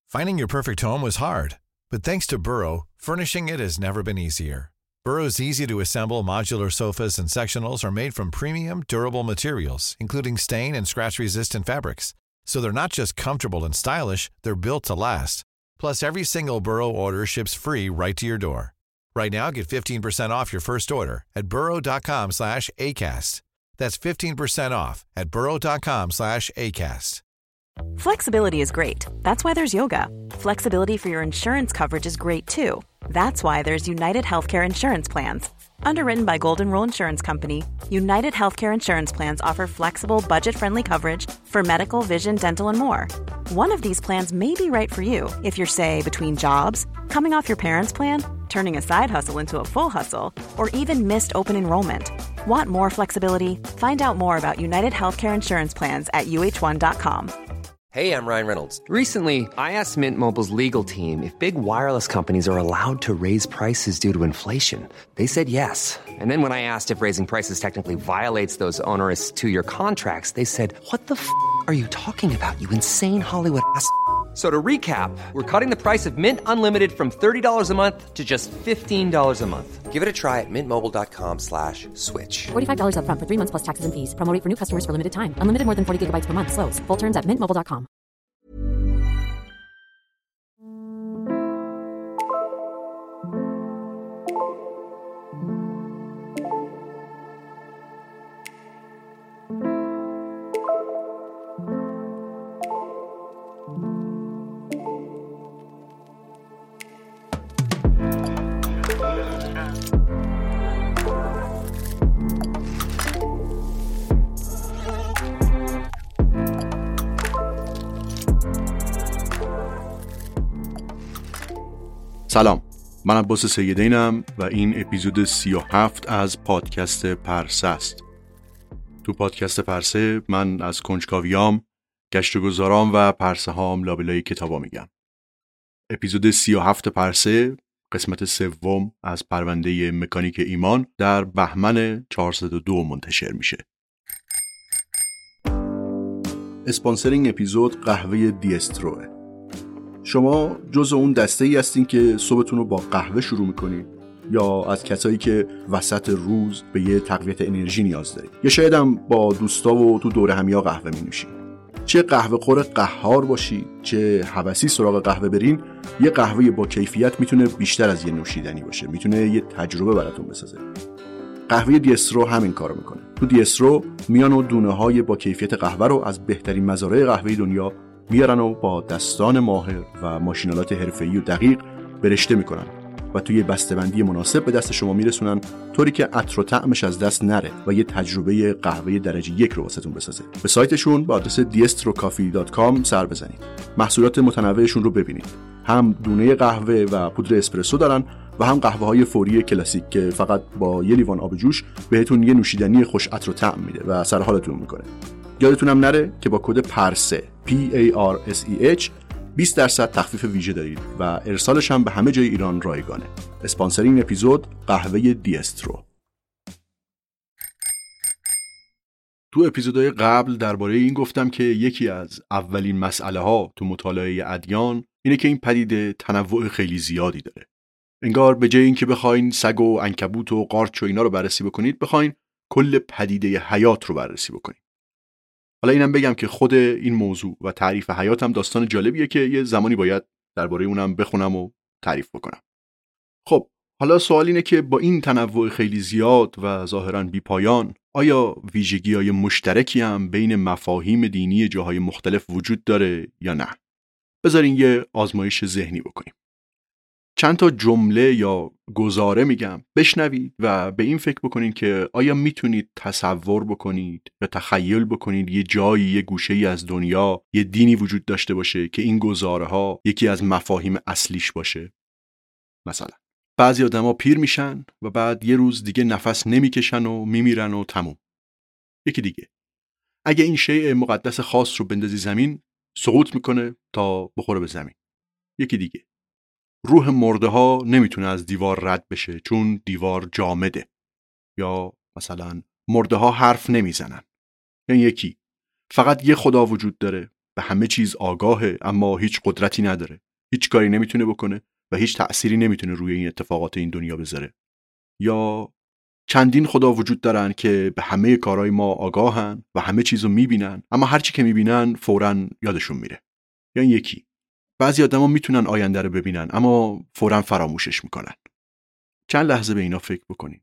Finding your perfect home was hard, but thanks to Burrow, furnishing it has never been easier. Burrow's easy-to-assemble modular sofas and sectionals are made from premium, durable materials, including stain and scratch-resistant fabrics. So they're not just comfortable and stylish, they're built to last. Plus, every single Burrow order ships free right to your door. Right now, get 15% off your first order at burrow.com/ACAST. That's 15% off at burrow.com/ACAST. Flexibility is great. That's why there's yoga. Flexibility for your insurance coverage is great too. That's why there's United Healthcare Insurance Plans. Underwritten by Golden Rule Insurance Company, United Healthcare Insurance Plans offer flexible, budget-friendly coverage for medical, vision, dental, and more. One of these plans may be right for you if you're, say, between jobs, coming off your parents' plan, turning a side hustle into a full hustle, or even missed open enrollment. Want more flexibility? Find out more about United Healthcare Insurance Plans at uh1.com. Hey, I'm Ryan Reynolds. Recently, I asked Mint Mobile's legal team if big wireless companies are allowed to raise prices due to inflation. They said yes. And then when I asked if raising prices technically violates those onerous two-year contracts, they said, "What the are you talking about, you insane Hollywood ass?" So to recap, we're cutting the price of Mint Unlimited from $30 a month to just $15 a month. Give it a try at mintmobile.com/switch. $45 up front for 3 months plus taxes and fees. Promo rate for new customers for limited time. Unlimited more than 40 gigabytes per month. Slows full terms at mintmobile.com. سلام، من عباس سیدینم و این اپیزود 37 از پادکست پرسه است. تو پادکست پرسه من از کنجکاویام، گشت و گذارام و پرسه هام لابلای کتابا میگم. اپیزود 37 پرسه، قسمت سوم از پرونده مکانیک ایمان در بهمن 402 منتشر میشه. اسپانسر این اپیزود قهوه دیستروه. شما جزء اون دسته ای هستین که صبحتون رو با قهوه شروع میکنین، یا از کسایی که وسط روز به یه تقویت انرژی نیاز دارین، یا شاید هم با دوستا و تو دوره همیا قهوه می نوشین. چه قهوه خور قهار باشی، چه هوسی سراغ قهوه برین، یه قهوه با کیفیت میتونه بیشتر از یه نوشیدنی باشه، میتونه یه تجربه براتون بسازه. قهوه دیسترو همین کارو میکنه. تو دیسترو میان و دونه‌های با کیفیت قهوه رو از بهترین مزارع قهوه دنیا میارن و با دستان ماهر و ماشینالات حرفه‌ای و دقیق برشته میکنن و توی بسته‌بندی مناسب به دست شما میرسونن، طوری که عطر و طعمش از دست نره و یه تجربه قهوه درجه 1 رو واسهتون بسازه. به سایتشون با آدرس diestrocoffee.com سر بزنید. محصولات متنوعشون رو ببینید. هم دونه قهوه و پودر اسپرسو دارن و هم قهوه‌های فوری کلاسیک که فقط با یه لیوان آب جوش بهتون یه نوشیدنی خوش عطر و طعم میده و سر حالتون میکنه. یادتونم نره که با کد پرسه PARSEH 20% تخفیف ویژه دارید و ارسالش هم به همه جای ایران رایگانه. اسپانسر این اپیزود قهوه دیسترو. تو اپیزودهای قبل درباره این گفتم که یکی از اولین مسئله ها تو مطالعه ادیان اینه که این پدیده تنوع خیلی زیادی داره. انگار به جای اینکه بخواین سگ و عنکبوت و قارچ و اینا رو بررسی بکنید، بخواین کل پدیده حیات رو بررسی بکنید. حالا اینم بگم که خود این موضوع و تعریف حیات هم داستان جالبیه که یه زمانی باید درباره اونم بخونم و تعریف بکنم. خب حالا سوال اینه که با این تنوع خیلی زیاد و ظاهراً بی‌پایان، آیا ویژگی‌های مشترکی هم بین مفاهیم دینی جاهای مختلف وجود داره یا نه؟ بذارین یه آزمایش ذهنی بکنیم. چند تا جمله یا گزاره میگم، بشنوید و به این فکر بکنید که آیا میتونید تصور بکنید یا تخیل بکنید یه جایی، یه گوشه‌ای از دنیا، یه دینی وجود داشته باشه که این گزاره ها یکی از مفاهیم اصلیش باشه. مثلا بعضی آدما پیر میشن و بعد یه روز دیگه نفس نمیکشن و میمیرن و تموم. یکی دیگه اگه این شیء مقدس خاص رو بندازی زمین، سقوط میکنه تا بخوره به زمین. یکی دیگه روح مرده ها نمیتونه از دیوار رد بشه چون دیوار جامده. یا مثلا مرده ها حرف نمیزنن. یعنی یکی فقط یه خدا وجود داره، به همه چیز آگاهه اما هیچ قدرتی نداره، هیچ کاری نمیتونه بکنه و هیچ تأثیری نمیتونه روی این اتفاقات این دنیا بذاره. یا چندین خدا وجود دارن که به همه کارهای ما آگاهن و همه چیزو میبینن اما هر چی که میبینن فوراً یادشون میره. یا این یکی، بعضی آدما میتونن آینده رو ببینن اما فوراً فراموشش میکنن. چند لحظه به اینا فکر بکنین.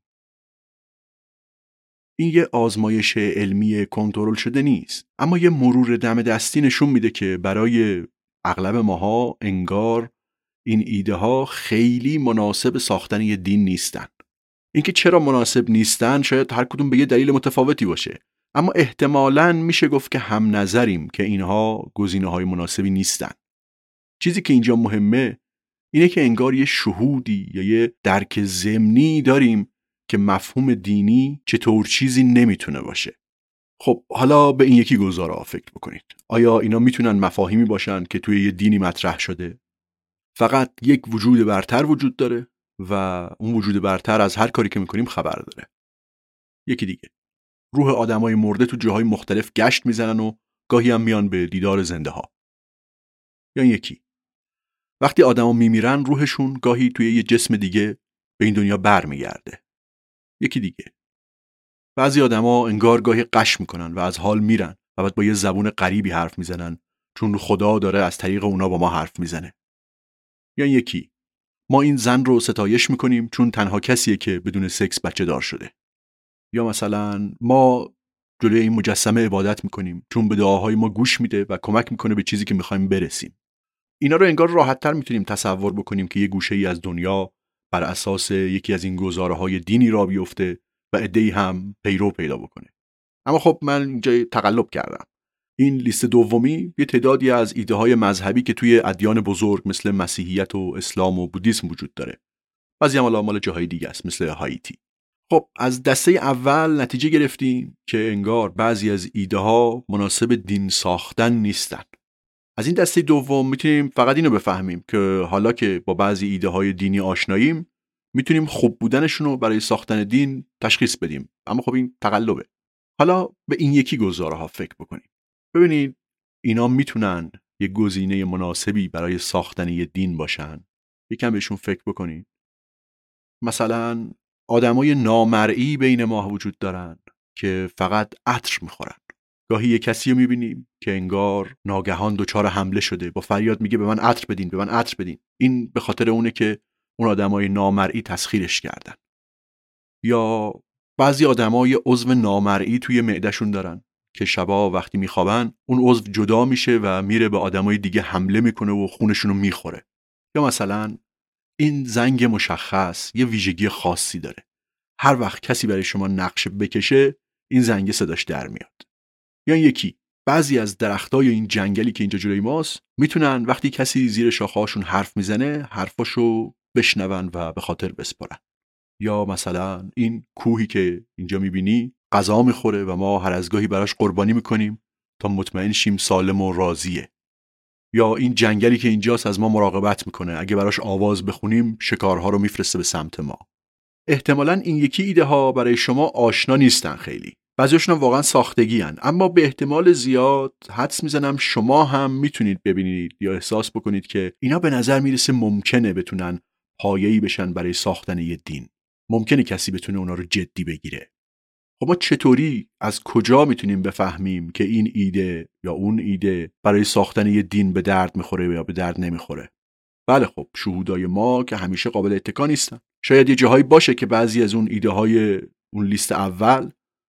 این یه آزمایش علمی کنترل شده نیست، اما یه مرور دم دستی نشون میده که برای اغلب ماها انگار این ایده ها خیلی مناسب ساختن یه دین نیستن. اینکه چرا مناسب نیستن شاید هر کدوم به یه دلیل متفاوتی باشه، اما احتمالاً میشه گفت که هم نظریم که اینها گزینه‌های مناسبی نیستن. چیزی که اینجا مهمه اینه که انگار یه شهودی یا یه درک ضمنی داریم که مفهوم دینی چطور چیزی نمیتونه باشه. خب حالا به این یکی گزاره‌ها فکر بکنید. آیا اینا میتونن مفاهیمی باشن که توی یه دینی مطرح شده؟ فقط یک وجود برتر وجود داره و اون وجود برتر از هر کاری که میکنیم خبر داره. یکی دیگه، روح آدمای مرده تو جاهای مختلف گشت میزنن و گاهی هم میان به دیدار زنده ها. یا این یکی، وقتی آدما میمیرن روحشون گاهی توی یه جسم دیگه به این دنیا برمیگرده. یکی دیگه، بعضی آدما انگار گاهی قش میکنن و از حال میرن و بعد با یه زبون غریبی حرف میزنن چون خدا داره از طریق اونا با ما حرف میزنه. یا این یکی، ما این زن رو ستایش میکنیم چون تنها کسیه که بدون سکس بچه دار شده. یا مثلا ما جلوی این مجسمه عبادت میکنیم چون به دعاهای ما گوش میده و کمک میکنه به چیزی که میخوایم برسیم. اینا رو انگار راحت‌تر میتونیم تصور بکنیم که یه گوشه‌ای از دنیا بر اساس یکی از این گزاره‌های دینی را بیفته و عده‌ای هم پیرو پیدا بکنه. اما خب من اینجا تقلب کردم. این لیست دومی یه تعدادی از ایده‌های مذهبی که توی ادیان بزرگ مثل مسیحیت و اسلام و بودیسم وجود داره. بعضی هم مال جاهای دیگه است مثل هایتی. خب از دسته اول نتیجه گرفتیم که انگار بعضی از ایده‌ها مناسب دین ساختن نیستن. از این دسته دوم میتونیم فقط اینو بفهمیم که حالا که با بعضی ایده‌های دینی آشناییم میتونیم خوب بودنشون رو برای ساختن دین تشخیص بدیم. اما خب این تقلبه. حالا به این یکی گزاره‌ها فکر بکنیم. ببینید اینا میتونن یه گزینه مناسبی برای ساختن یه دین باشن. یکم بهشون فکر بکنید. مثلا آدمای نامرئی بین ما وجود دارن که فقط عطر میخورن. گاهی یه کسی رو میبینیم که انگار ناگهان دچار حمله شده، با فریاد میگه به من عطر بدین، به من عطر بدین. این به خاطر اونه که اون آدمای نامرئی تسخیرش کردن. یا بعضی آدمای عضو نامرئی توی معدهشون دارن که شبا وقتی میخوابن اون عضو جدا میشه و میره به آدمای دیگه حمله میکنه و خونشون رو میخوره. یا مثلا این زنگ مشخص یه ویژگی خاصی داره. هر وقت کسی برای شما نقشه بکشه این زنگ صداش در میاد. یا یکی بعضی از درختای این جنگلی که اینجا جلوی ماست میتونن وقتی کسی زیر شاخه‌هاشون حرف میزنه حرفاشو بشنون و به خاطر بسپارن. یا مثلا این کوهی که اینجا میبینی غذا میخوره و ما هر از گاهی براش قربانی میکنیم تا مطمئن شیم سالم و راضیه. یا این جنگلی که اینجاست از ما مراقبت میکنه، اگه براش آواز بخونیم شکارها رو میفرسته به سمت ما. احتمالاً این یکی ایده ها برای شما آشنا نیستن خیلی. بعضیشون واقعا ساختگی هن. اما به احتمال زیاد حدس میزنم شما هم میتونید ببینید یا احساس بکنید که اینا به نظر میرسه ممکنه بتونن پایه‌ای بشن برای ساختن یه دین. ممکنه کسی بتونه اونا رو جدی بگیره. خب ما چطوری از کجا میتونیم بفهمیم که این ایده یا اون ایده برای ساختن یه دین به درد میخوره یا به درد نمیخوره؟ بله خب شهودای ما که همیشه قابل اتکا نیستن. شاید یه جاهایی باشه که بعضی از اون ایده های اون لیست اول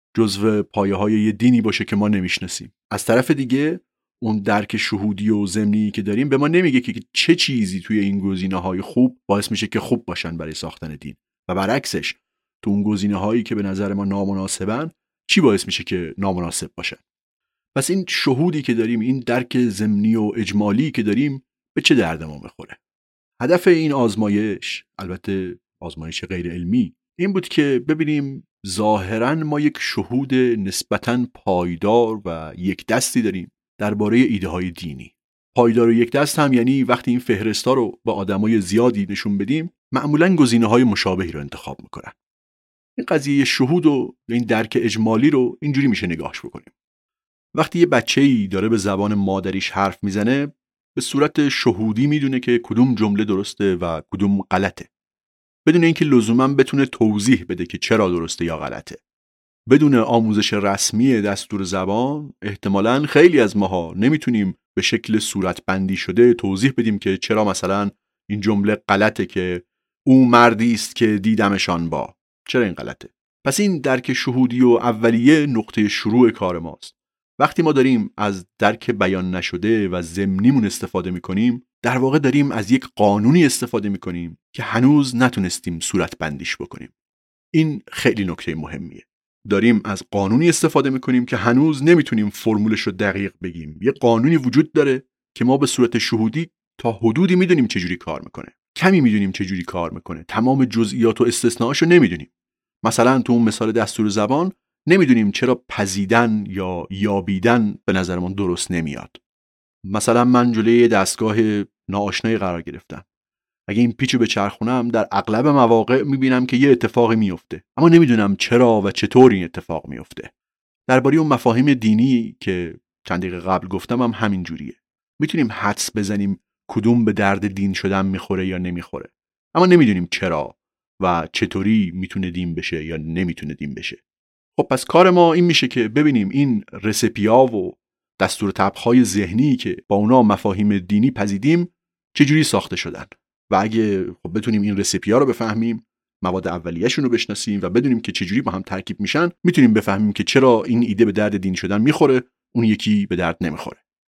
جزو پایه های یه دینی باشه که ما نمیشناسیم. از طرف دیگه اون درک شهودی و ضمنی که داریم به ما نمیگه که چه چیزی توی این گزینه‌های خوب باعث میشه که خوب باشن برای ساختن دین و برعکسش تو اون گزینه‌هایی که به نظر ما نامناسبن چی باعث میشه که نامناسب باشن. پس این شهودی که داریم، این درک ضمنی و اجمالی که داریم به چه درد ما میخوره؟ هدف این آزمایش، البته آزمایش غیر علمی، این بود که ببینیم ظاهراً ما یک شهود نسبتاً پایدار و یک دستی داریم درباره ایده های دینی. پایدار و یک دست هم یعنی وقتی این فهرستا رو با آدمای زیادی نشون بدیم معمولاً گزینه‌های مشابهی رو انتخاب میکنن. این قضیه شهود و این درک اجمالی رو اینجوری میشه نگاهش بکنیم. وقتی یه بچه‌ای داره به زبان مادریش حرف میزنه، به صورت شهودی میدونه که کدوم جمله درسته و کدوم غلطه، بدون اینکه لزوماً بتونه توضیح بده که چرا درسته یا غلطه. بدون آموزش رسمی دستور زبان، احتمالاً خیلی از ماها نمیتونیم به شکل صورتبندی شده توضیح بدیم که چرا مثلا این جمله غلطه که او مردی است که دیدمشان با. چرا این غلطه؟ پس این درک شهودی و اولیه نقطه شروع کار ماست. وقتی ما داریم از درک بیان نشده و ضمنیمون استفاده میکنیم، در واقع داریم از یک قانونی استفاده میکنیم که هنوز نتونستیم صورتبندیش بکنیم. این خیلی نکته مهمیه. داریم از قانونی استفاده میکنیم که هنوز نمیتونیم فرمولش رو دقیق بگیم. یه قانونی وجود داره که ما به صورت شهودی تا حدودی میدونیم چجوری کار میکنه، کمی میدونیم چجوری کار میکنه، تمام جزئیات و استثناءاشو نمیدونیم. مثلا تو اون مثال دستور زبان نمیدونیم چرا پزیدن یا یابیدن به نظرمون درست نمیاد. مثلا من جلوی دستگاه ناآشنایی قرار گرفتم. اگه این پیچو بچرخونم در اغلب مواقع میبینم که یه اتفاقی میفته، اما نمیدونم چرا و چطور این اتفاق میفته. درباره اون مفاهیم دینی که چند دقیقه قبل گفتم هم همین جوریه. میتونیم حدس بزنیم کدوم به درد دین شدن میخوره یا نمیخوره، اما نمیدونیم چرا و چطوری میتونه دین بشه یا نمیتونه دین بشه. خب پس کار ما این میشه که ببینیم این رسپی‌ها و دستور طبخ‌های ذهنی که با اونا مفاهیم دینی پزیدیم چجوری ساخته شدن، و اگه خب بتونیم این رسپی‌ها رو بفهمیم، مواد اولیه‌شون رو بشناسیم و بدونیم که چجوری با هم ترکیب میشن، میتونیم بفهمیم که چرا این ایده به درد دین شدن میخوره، اون یکی به درد نمیخوره.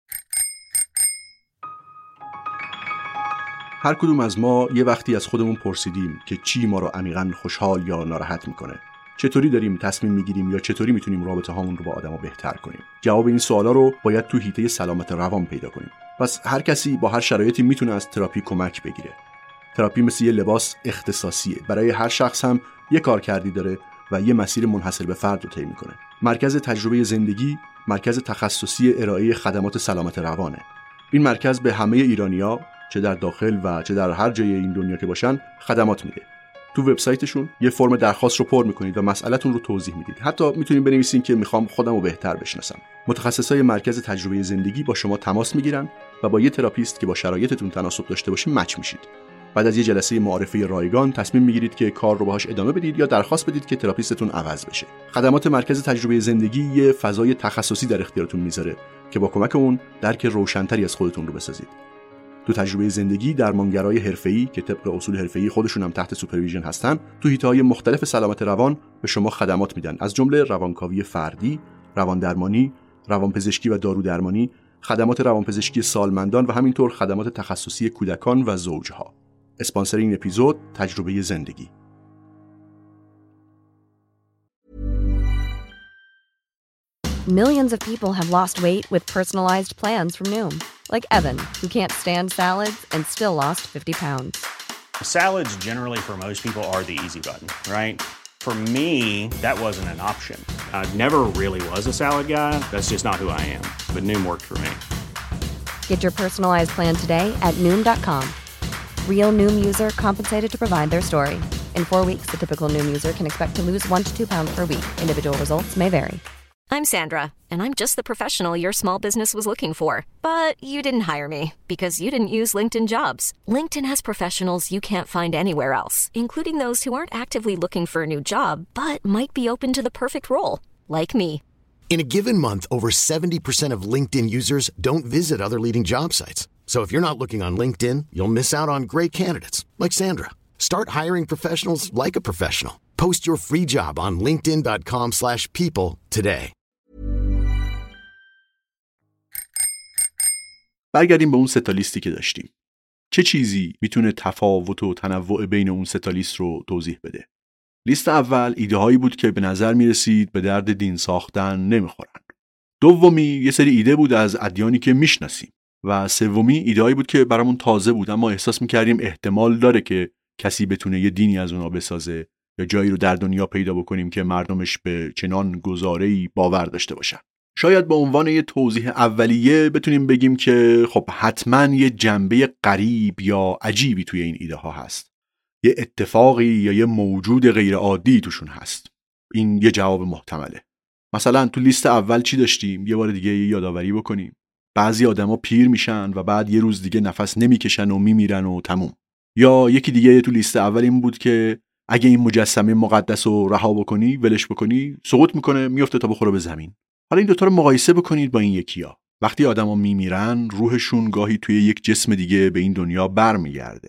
هر کدوم از ما یه وقتی از خودمون پرسیدیم که چی ما رو عمیقاً خوشحال یا ناراحت میکنه. چطوری داریم تصمیم میگیریم یا چطوری میتونیم رابطه هامون رو با آدما بهتر کنیم. جواب این سوالا رو باید تو حیطه سلامت روان پیدا کنیم. پس هر کسی با هر شرایطی میتونه از تراپی کمک بگیره. تراپی مثل یه لباس اختصاصیه. برای هر شخص هم یه کارکردی داره و یه مسیر منحصر به فرد رو طی میکنه. مرکز تجربه زندگی مرکز تخصصی ارائه خدمات سلامت روانه. این مرکز به همه ایرانی‌ها چه در داخل و چه در هر جای این دنیا که باشن خدمات میده. تو وبسایتشون یه فرم درخواست رو پر میکنید و مسئله‌تون رو توضیح میدید. حتی میتونید بنویسین که میخوام خودم رو بهتر بشناسم. متخصصای مرکز تجربه زندگی با شما تماس میگیرن و با یه تراپیست که با شرایطتون تناسب داشته باشه مچ میشید. بعد از یه جلسه معرفی رایگان تصمیم میگیرید که کار رو باهاش ادامه بدید یا درخواست بدید که تراپیستتون عوض بشه. خدمات مرکز تجربه زندگی یه فضای تخصصی در اختیارتون میذاره که با کمک اون درک روشن‌تری از خودتون رو بسازید. تو تجربه زندگی درمانگرای حرفه‌ای که طبق اصول حرفه‌ای خودشون هم تحت سوپرویژن هستن، تو حیطه‌های مختلف سلامت روان به شما خدمات میدن، از جمله روانکاوی فردی، رواندرمانی، روانپزشکی و دارودرمانی، خدمات روانپزشکی سالمندان و همینطور خدمات تخصصی کودکان و زوجها. اسپانسر این اپیزود تجربه زندگی. Millions of people have lost weight with personalized plans from Noom. Like Evan, who can't stand salads and still lost 50 pounds. Salads generally for most people are the easy button, right? For me, that wasn't an option. I never really was a salad guy. That's just not who I am. But Noom worked for me. Get your personalized plan today at Noom.com. Real Noom user compensated to provide their story. In 4 weeks, the typical Noom user can expect to lose 1 to 2 pounds per week. Individual results may vary. I'm Sandra, and I'm just the professional your small business was looking for. But you didn't hire me because you didn't use LinkedIn Jobs. LinkedIn has professionals you can't find anywhere else, including those who aren't actively looking for a new job, but might be open to the perfect role, like me. In a given month, over 70% of LinkedIn users don't visit other leading job sites. So if you're not looking on LinkedIn, you'll miss out on great candidates like Sandra. Start hiring professionals like a professional. Post your free job on linkedin.com/people today. برگردیم به اون سه تا لیستی که داشتیم. چه چیزی میتونه تفاوت و تنوع بین اون سه تا لیست رو توضیح بده؟ لیست اول ایده هایی بود که به نظر میرسید به درد دین ساختن نمیخورن. دومی یه سری ایده بود از ادیانی که میشناسیم و سومی ایده هایی بود که برامون تازه بود اما احساس میکردیم احتمال داره که کسی بتونه یه دینی از اونا بسازه یا جایی رو در دنیا پیدا بکنیم که مردمش به چنان گزاره‌ای باور داشته باشن. شاید به عنوان یه توضیح اولیه بتونیم بگیم که خب حتما یه جنبه غریب یا عجیبی توی این ایده ها هست. یه اتفاقی یا یه موجود غیر عادی توشون هست. این یه جواب محتمله. مثلا تو لیست اول چی داشتیم؟ یه بار دیگه یادآوری بکنیم. بعضی آدما پیر میشن و بعد یه روز دیگه نفس نمیکشن و میمیرن و تموم. یا یکی دیگه تو لیست اول این بود که اگه این مجسمه مقدس رو رها بکنی، ولش بکنی، سقوط میکنه، میفته تا بخوره به زمین. حالا این دوتا رو مقایسه بکنید با این یکی‌ها. وقتی آدما میمیرن، روحشون گاهی توی یک جسم دیگه به این دنیا برمیگرده.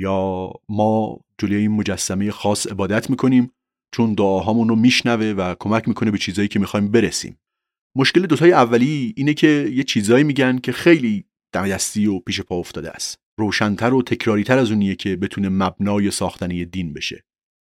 یا ما جلوی این مجسمه خاص عبادت میکنیم چون دعاهامون رو میشنوه و کمک میکنه به چیزایی که میخوایم برسیم. مشکل دوتای اولی اینه که یه چیزایی میگن که خیلی دم دستی و پیش پا افتاده است. روشن‌تر و تکراری‌تر از اونیه که بتونه مبنای ساختن دین بشه.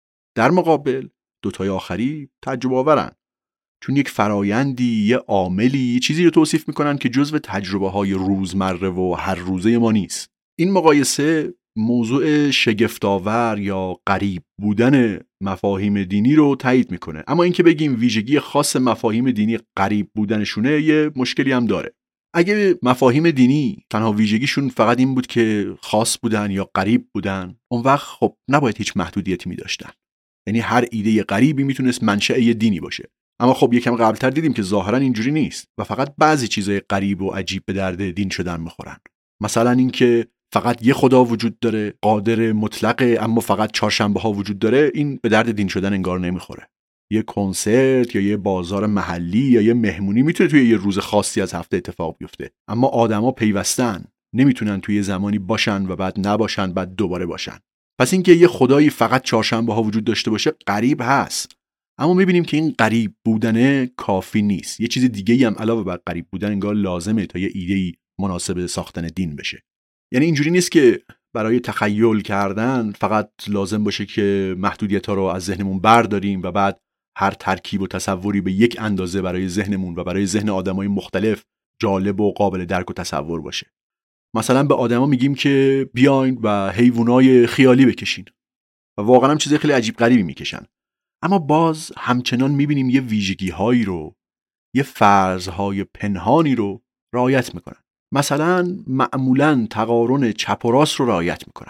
در مقابل دوتای آخری تجربه آورن، چون یک فرایندی، یه عاملی، یه چیزی رو توصیف میکنن که جزو تجربه‌های روزمره و هر روزه ما نیست. این مقایسه موضوع شگفت‌آور یا غریب بودن مفاهیم دینی رو تایید میکنه. اما اینکه بگیم ویژگی خاص مفاهیم دینی غریب بودنشونه یه مشکلی هم داره. اگه مفاهیم دینی تنها ویژگیشون فقط این بود که خاص بودن یا غریب بودن، اون وقت خب نباید هیچ محدودیتی می‌داشتن. یعنی هر ایده غریبی میتونست منشأ یه دینی باشه. اما خب یکم قبلتر دیدیم که ظاهرا اینجوری نیست و فقط بعضی چیزای غریب و عجیب به درد دین شدن میخورن. مثلا اینکه فقط یه خدا وجود داره، قادر مطلقه، اما فقط چهارشنبه ها وجود داره، این به درد دین شدن انگار نمیخوره. یه کنسرت یا یه بازار محلی یا یه مهمونی میتونه توی یه روز خاصی از هفته اتفاق بیفته، اما آدما پیوستن، نمیتونن توی زمانی باشن و بعد نباشن، بعد دوباره باشن. پس اینکه یه خدایی فقط چهارشنبه ها وجود داشته باشه غریب هست، اما میبینیم که این غریب بودنه کافی نیست. یه چیز دیگه‌ای هم علاوه بر غریب بودن انگار لازمه تا یه ایده‌ای مناسب ساختن دین بشه. یعنی اینجوری نیست که برای تخیل کردن فقط لازم باشه که محدودیت‌ها رو از ذهنمون برداریم و بعد هر ترکیب و تصوری به یک اندازه برای ذهنمون و برای ذهن آدمای مختلف جالب و قابل درک و تصور باشه. مثلا به آدما میگیم که بیاین و حیوانای خیالی بکشین و واقعا هم چیز خیلی عجیب غریبی میکشن، اما باز همچنان میبینیم یه ویژگی‌هایی رو، یه فرض‌های پنهانی رو رعایت میکنن. مثلا معمولاً تقارن چپ و راست رو رعایت میکنن.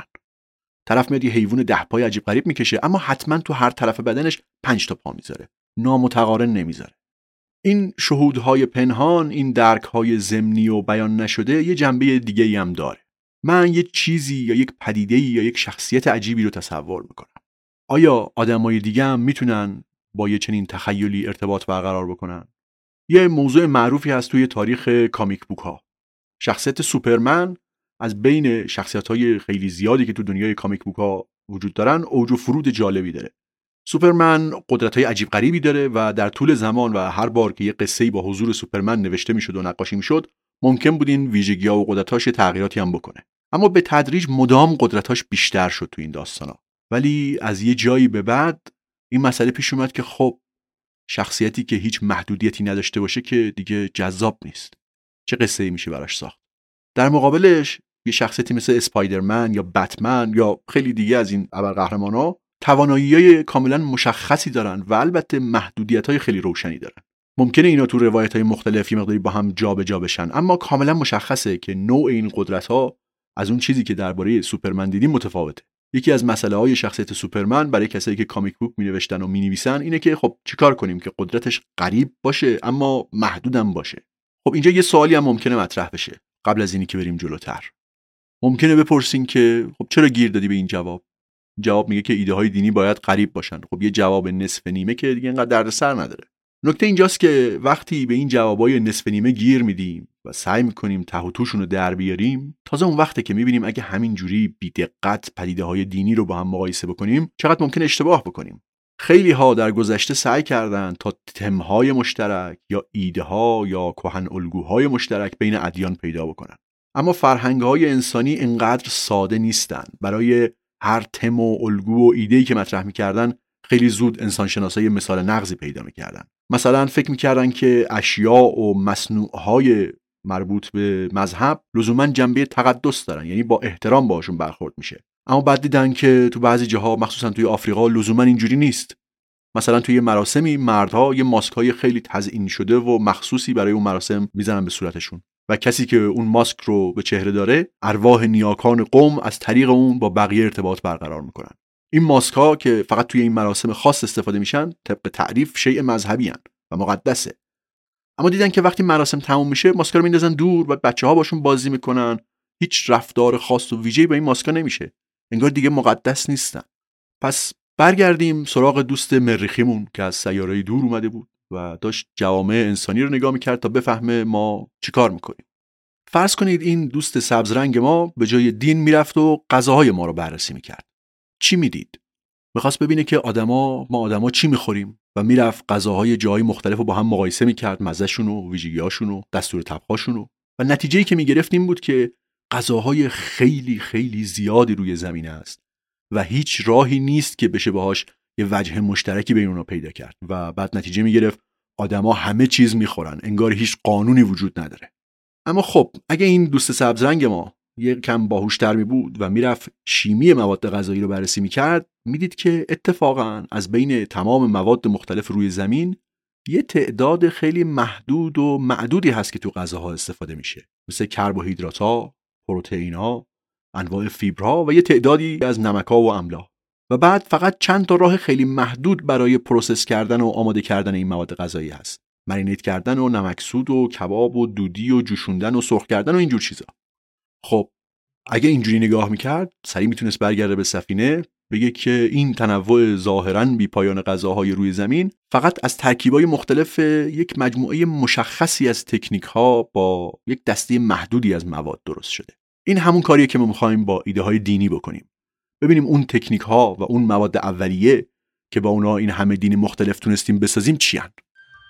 طرف میاد یه حیوان 10 پای عجیب غریب میکشه، اما حتما تو هر طرف بدنش 5 تا پا میذاره، نامتقارن نمیذاره. این شهودهای پنهان، این درک‌های ضمنی و بیان نشده یه جنبه دیگه‌ای هم داره. من یه چیزی یا یک پدیده‌ای یا یک شخصیت عجیبی رو تصور میکنم. آیا آدمای دیگه هم میتونن با یه چنین تخیلی ارتباط برقرار بکنن؟ یه موضوع معروفی هست توی تاریخ کامیک بوک ها. شخصیت سوپرمن از بین شخصیت‌های خیلی زیادی که تو دنیای کامیک بوک ها وجود دارن اوج و فرود جالبی داره. سوپرمن قدرت‌های عجیب غریبی داره و در طول زمان و هر بار که یه قصه‌ای با حضور سوپرمن نوشته میشد و نقاشی میشد، ممکن بود این ویژگی‌ها و قدرت‌هاش تغییراتی هم بکنه. اما به تدریج مدام قدرت‌هاش بیشتر شد تو این داستانا. ولی از یه جایی به بعد این مسئله پیش اومد که خب شخصیتی که هیچ محدودیتی نداشته باشه که دیگه جذاب نیست. چه قصه‌ای میشه براش ساخت؟ در مقابلش یه شخصیتی مثل اسپایدرمن یا بتمن یا خیلی دیگه از این ابرقهرمانا توانایی‌های کاملا مشخصی دارن و البته محدودیت‌های خیلی روشنی دارن. ممکنه اینا تو روایت‌های مختلف یه مقداری با هم جابجا بشن، اما کاملا مشخصه که نوع این قدرت‌ها از اون چیزی که درباره سوپرمن دیدیم متفاوته. یکی از مسائل شخصیت سوپرمن برای کسایی که کامیک بوک می‌نوشتن و می‌نویسن اینه که خب چیکار کنیم که قدرتش غریب باشه اما محدودم باشه. خب اینجا یه سوالی هم ممکنه مطرح بشه قبل از اینی که بریم جلوتر. ممکنه بپرسین که خب چرا گیر دادی به این جواب؟ جواب میگه که ایده های دینی باید غریب باشن. خب یه جواب نصف نیمه که دیگه اینقدر دردسر نداره. نکته اینجاست که وقتی به این جوابای نصف نیمه گیر میدیم و سعی میکنیم ته و توشون رو در بیاریم، تازه اون وقته که میبینیم اگه همین جوری بی‌دقت پدیده های دینی رو با هم مقایسه بکنیم چقدر ممکن اشتباه بکنیم. خیلی ها در گذشته سعی کردن تا تمهای مشترک یا ایده ها یا کهن الگوهای مشترک بین ادیان پیدا بکنن، اما فرهنگ های انسانی اینقدر ساده نیستن. برای هر تم و الگو و ایده‌ای که مطرح می‌کردن خیلی زود انسانشناسای مثال نقضی پیدا می‌کردن. مثلا فکر می‌کردن که اشیاء و مصنوعهای مربوط به مذهب لزوماً جنبه تقدس دارن، یعنی با احترام باهاشون برخورد میشه. اما بعد دیدن که تو بعضی جاها مخصوصا توی آفریقا لزوماً اینجوری نیست. مثلا توی مراسمی مردها یه ماسک‌های خیلی تزیین شده و مخصوصی برای اون مراسم میزنن به صورتشون و کسی که اون ماسک رو به چهره داره ارواح نیاکان قوم از طریق اون با بقیه ارتباط برقرار میکنن. این ماسک‌ها که فقط توی این مراسم خاص استفاده میشن طبق تعریف شیء مذهبی هن. و مقدسه. اما دیدن که وقتی مراسم تموم میشه ماسکا رو میندازن دور و بچه‌ها باشون بازی میکنن، هیچ رفتار خاص و ویژه‌ای با این ماسکا نمیشه، انگار دیگه مقدس نیستن. پس برگردیم سراغ دوست مریخیمون که از سیاره دور اومده بود و داشت جوامع انسانی رو نگاه میکرد تا بفهمه ما چیکار میکنیم. فرض کنید این دوست سبز رنگ ما به جای دین میرفت و غذاهای ما رو بررسی میکرد. چی میدید؟ میخواست ببینه که ما آدما چی میخوریم و میرفت غذاهای جای مختلف رو با هم مقایسه میکرد، مزه‌شون و ویژگی‌هاشون و دستور طبخ‌هاشون و نتیجه‌ای که میگرفت این بود که غذاهای خیلی خیلی زیادی روی زمین است و هیچ راهی نیست که بشه باهاش یه وجه مشترکی بین اونها پیدا کرد و بعد نتیجه میگرفت آدما همه چیز میخورن، انگار هیچ قانونی وجود نداره. اما خب اگه این دوست سبز رنگ ما یه کم باهوش‌تر می بود و میرفت شیمی مواد غذایی رو بررسی میکرد، میدید که اتفاقاً از بین تمام مواد مختلف روی زمین یه تعداد خیلی محدود و معدودی هست که تو غذاها استفاده میشه، مثل کربوهیدرات‌ها، پروتئین‌ها، انواع فیبرها و یه تعدادی از نمک‌ها و املاح. و بعد فقط چند تا راه خیلی محدود برای پروسس کردن و آماده کردن این مواد غذایی هست. مرینیت کردن و نمکسود و کباب و دودی و جوشوندن و سرخ کردن و اینجور چیزا. خب اگه اینجوری نگاه میکرد سریع میتونست برگرده به سفینه بگه که این تنوع ظاهراً بی پایان غذاهای روی زمین فقط از ترکیبای مختلف یک مجموعه مشخصی از تکنیک ها با یک دسته محدودی از مواد درست شده. این همون کاریه که ما میخوایم با ایده های دینی بکنیم. ببینیم اون تکنیک ها و اون مواد اولیه که با اونا این همه دین مختلف تونستیم بسازیم چی هن؟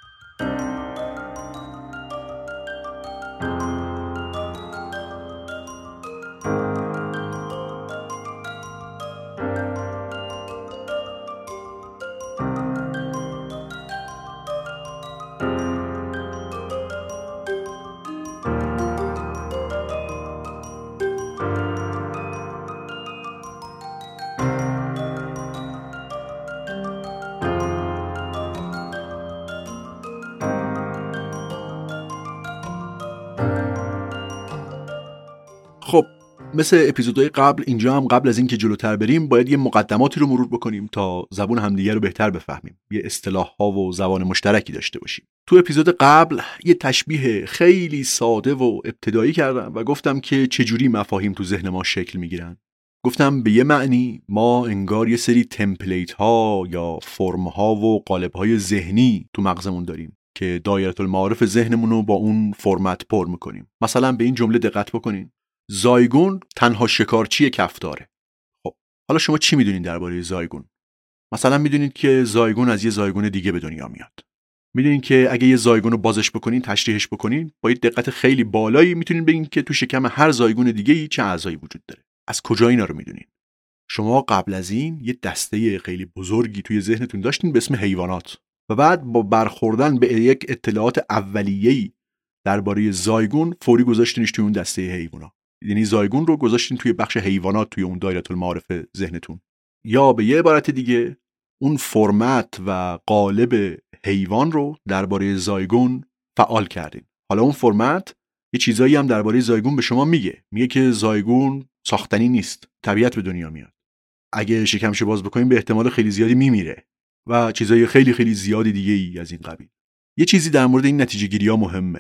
خب مثل اپیزودهای قبل اینجا هم قبل از اینکه جلوتر بریم باید یه مقدماتی رو مرور بکنیم تا زبون همدیگه رو بهتر بفهمیم، یه اصطلاح‌ها و زبان مشترکی داشته باشیم. تو اپیزود قبل یه تشبیه خیلی ساده و ابتدایی کردم و گفتم که چجوری مفاهیم تو ذهن ما شکل میگیرن. گفتم به یه معنی ما انگار یه سری تمپلیت ها یا فرم ها و قالب های ذهنی تو مغزمون داریم که دایره المعارف ذهنمون رو با اون فرمت پر میکنیم. مثلا به این جمله دقت بکنین: زایگون تنها شکارچی کفتاره. خب حالا شما چی میدونین درباره زایگون؟ مثلا میدونید که زایگون از یه زایگون دیگه به دنیا میاد. میدونین که اگه یه زایگون رو بازش بکنین، تشریحش بکنین، با یه دقت خیلی بالایی میتونین بگین که تو شکم هر زایگون دیگه‌ای چه اعضایی وجود داره. از کجا اینا رو میدونین؟ شما قبل از این یه دسته خیلی بزرگی توی ذهنتون داشتین به اسم حیوانات و بعد با برخوردن به یک اطلاعات اولیه‌ای درباره زایگون فوری گذاشتینش توی اون دسته حیوانات. یعنی زایگون رو گذاشتین توی بخش حیوانات توی اون دایره المعارف ذهنتون. یا به یه عبارت دیگه اون فرمت و قالب حیوان رو درباره زایگون فعال کردین. حالا اون فرمت یه چیزایی هم درباره زایگون به شما میگه که زایگون ساختنی نیست، طبیعت به دنیا میاد. اگه شکمش باز بکنین به احتمال خیلی زیادی میمیره و چیزای خیلی خیلی زیادی دیگه ای از این قبیل. یه چیزی در مورد این نتیجه گیری ها مهمه.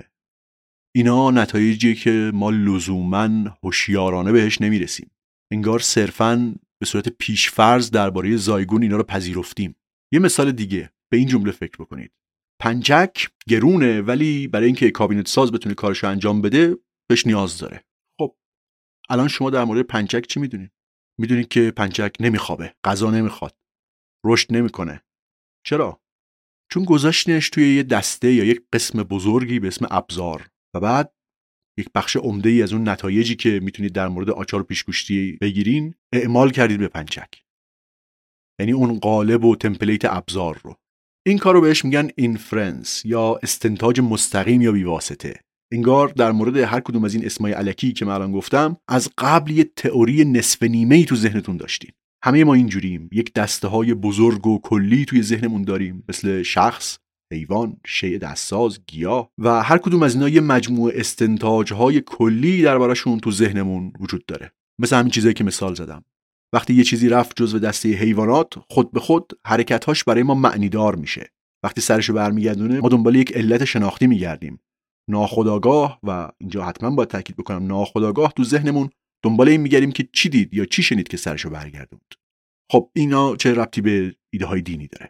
اینا نتایجیه که ما لزوماً هوشیارانه بهش نمیرسیم. انگار صرفاً به صورت پیشفرض درباره زایگون اینا رو پذیرفتیم. یه مثال دیگه به این جمله فکر بکنید: پنچک گرونه ولی برای اینکه کابینت ساز بتونه کارشو انجام بده بهش نیاز داره. خب الان شما در مورد پنچک چی میدونید؟ میدونید که پنچک نمیخوابه، غذا نمیخواد، رشد نمیکنه. چرا؟ چون گذاشتنش توی یه دسته یا یک قسم بزرگی به اسم ابزار و بعد یک بخش عمده‌ای از اون نتایجی که میتونید در مورد آچار و پیشگوشتی بگیرین اعمال کردید به پنچک. یعنی اون قالب و تمپلیت ابزار رو. این کارو بهش میگن اینفرنس یا استنتاج مستقیم یا بیواسطه. انگار در مورد هر کدوم از این اسمای الکی که من الان گفتم از قبل یه تئوری نصف نیمه‌ای تو ذهنتون داشتین. همه ما اینجوریم، یک دسته‌های بزرگ و کلی توی ذهنمون داریم، مثل شخص، حیوان، شیء دستساز، گیاه، و هر کدوم از اینا یه مجموعه استنتاج‌های کلی دربارشون تو ذهنمون وجود داره. مثل همین چیزایی که مثال زدم. وقتی یه چیزی رفت جزو دسته حیوانات، خود به خود حرکت‌هاش برای ما معنیدار میشه. وقتی سرشو برمیگردونه ما دنبال یک علت شناختی میگردیم. ناخودآگاه، و اینجا حتما باید تاکید بکنم ناخودآگاه، تو ذهنمون دنبال این میگردیم که چی دید یا چی شنید که سرشو برگردوند. خب اینا چه ربطی به ایده های دینی داره؟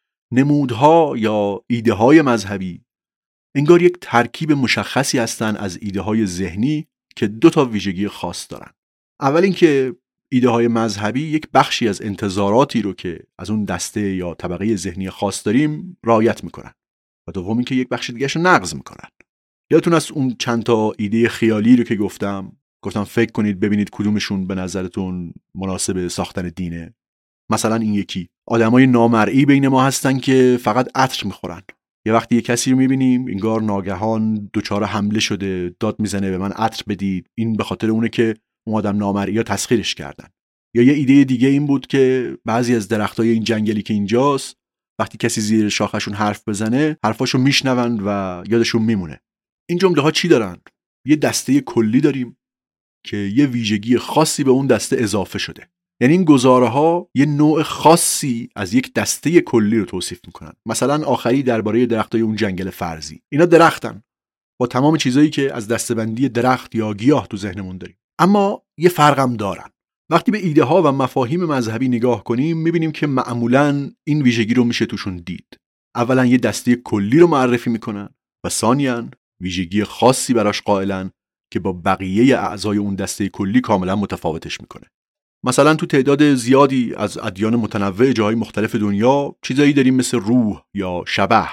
نمودها یا ایده های مذهبی انگار یک ترکیب مشخصی هستن از ایده های ذهنی که 2 ویژگی خاص دارن. اول اینکه ایده های مذهبی یک بخشی از انتظاراتی رو که از اون دسته یا طبقه ذهنی خاص داریم رعایت میکنن، و دوم اینکه یک بخش دیگه‌شو نقض میکنن. یادتون از اون چند تا ایده خیالی رو که گفتم فکر کنید ببینید کدومشون به نظرتون مناسب ساختن دینه. مثلا این یکی، آدمای نامرئی بین ما هستن که فقط عطر میخورن. یه وقتی یه کسی رو میبینیم انگار ناگهان دچار حمله شده، داد میزنه به من عطر بدید، این به خاطر اونه که اون آدم نامرئی تسخیرش کردن. یا یه ایده دیگه این بود که بعضی از درختای این جنگلی که اینجاست وقتی کسی زیر شاخشون حرف بزنه حرفاشو میشنون و یادشون میمونه. این جمله ها چی دارن؟ یه دسته کلی داریم که یه ویژگی خاصی به اون دسته اضافه شده. یعنی این گزاره ها یه نوع خاصی از یک دسته کلی رو توصیف میکنن. مثلا آخری درباره درختای اون جنگل فرضی، اینا درختن با تمام چیزایی که از دسته‌بندی درخت یا گیاه تو ذهنمون داریم، اما یه فرقم دارن. وقتی به ایده ها و مفاهیم مذهبی نگاه کنیم میبینیم که معمولاً این ویژگی رو میشه توشون دید. اولا یه دسته کلی رو معرفی میکنن و ثانیاً ویژگی خاصی براش قائلن که با بقیه اعضای اون دسته کلی کاملا متفاوتش میکنه. مثلا تو تعداد زیادی از ادیان متنوع جاهای مختلف دنیا چیزایی داریم مثل روح یا شبح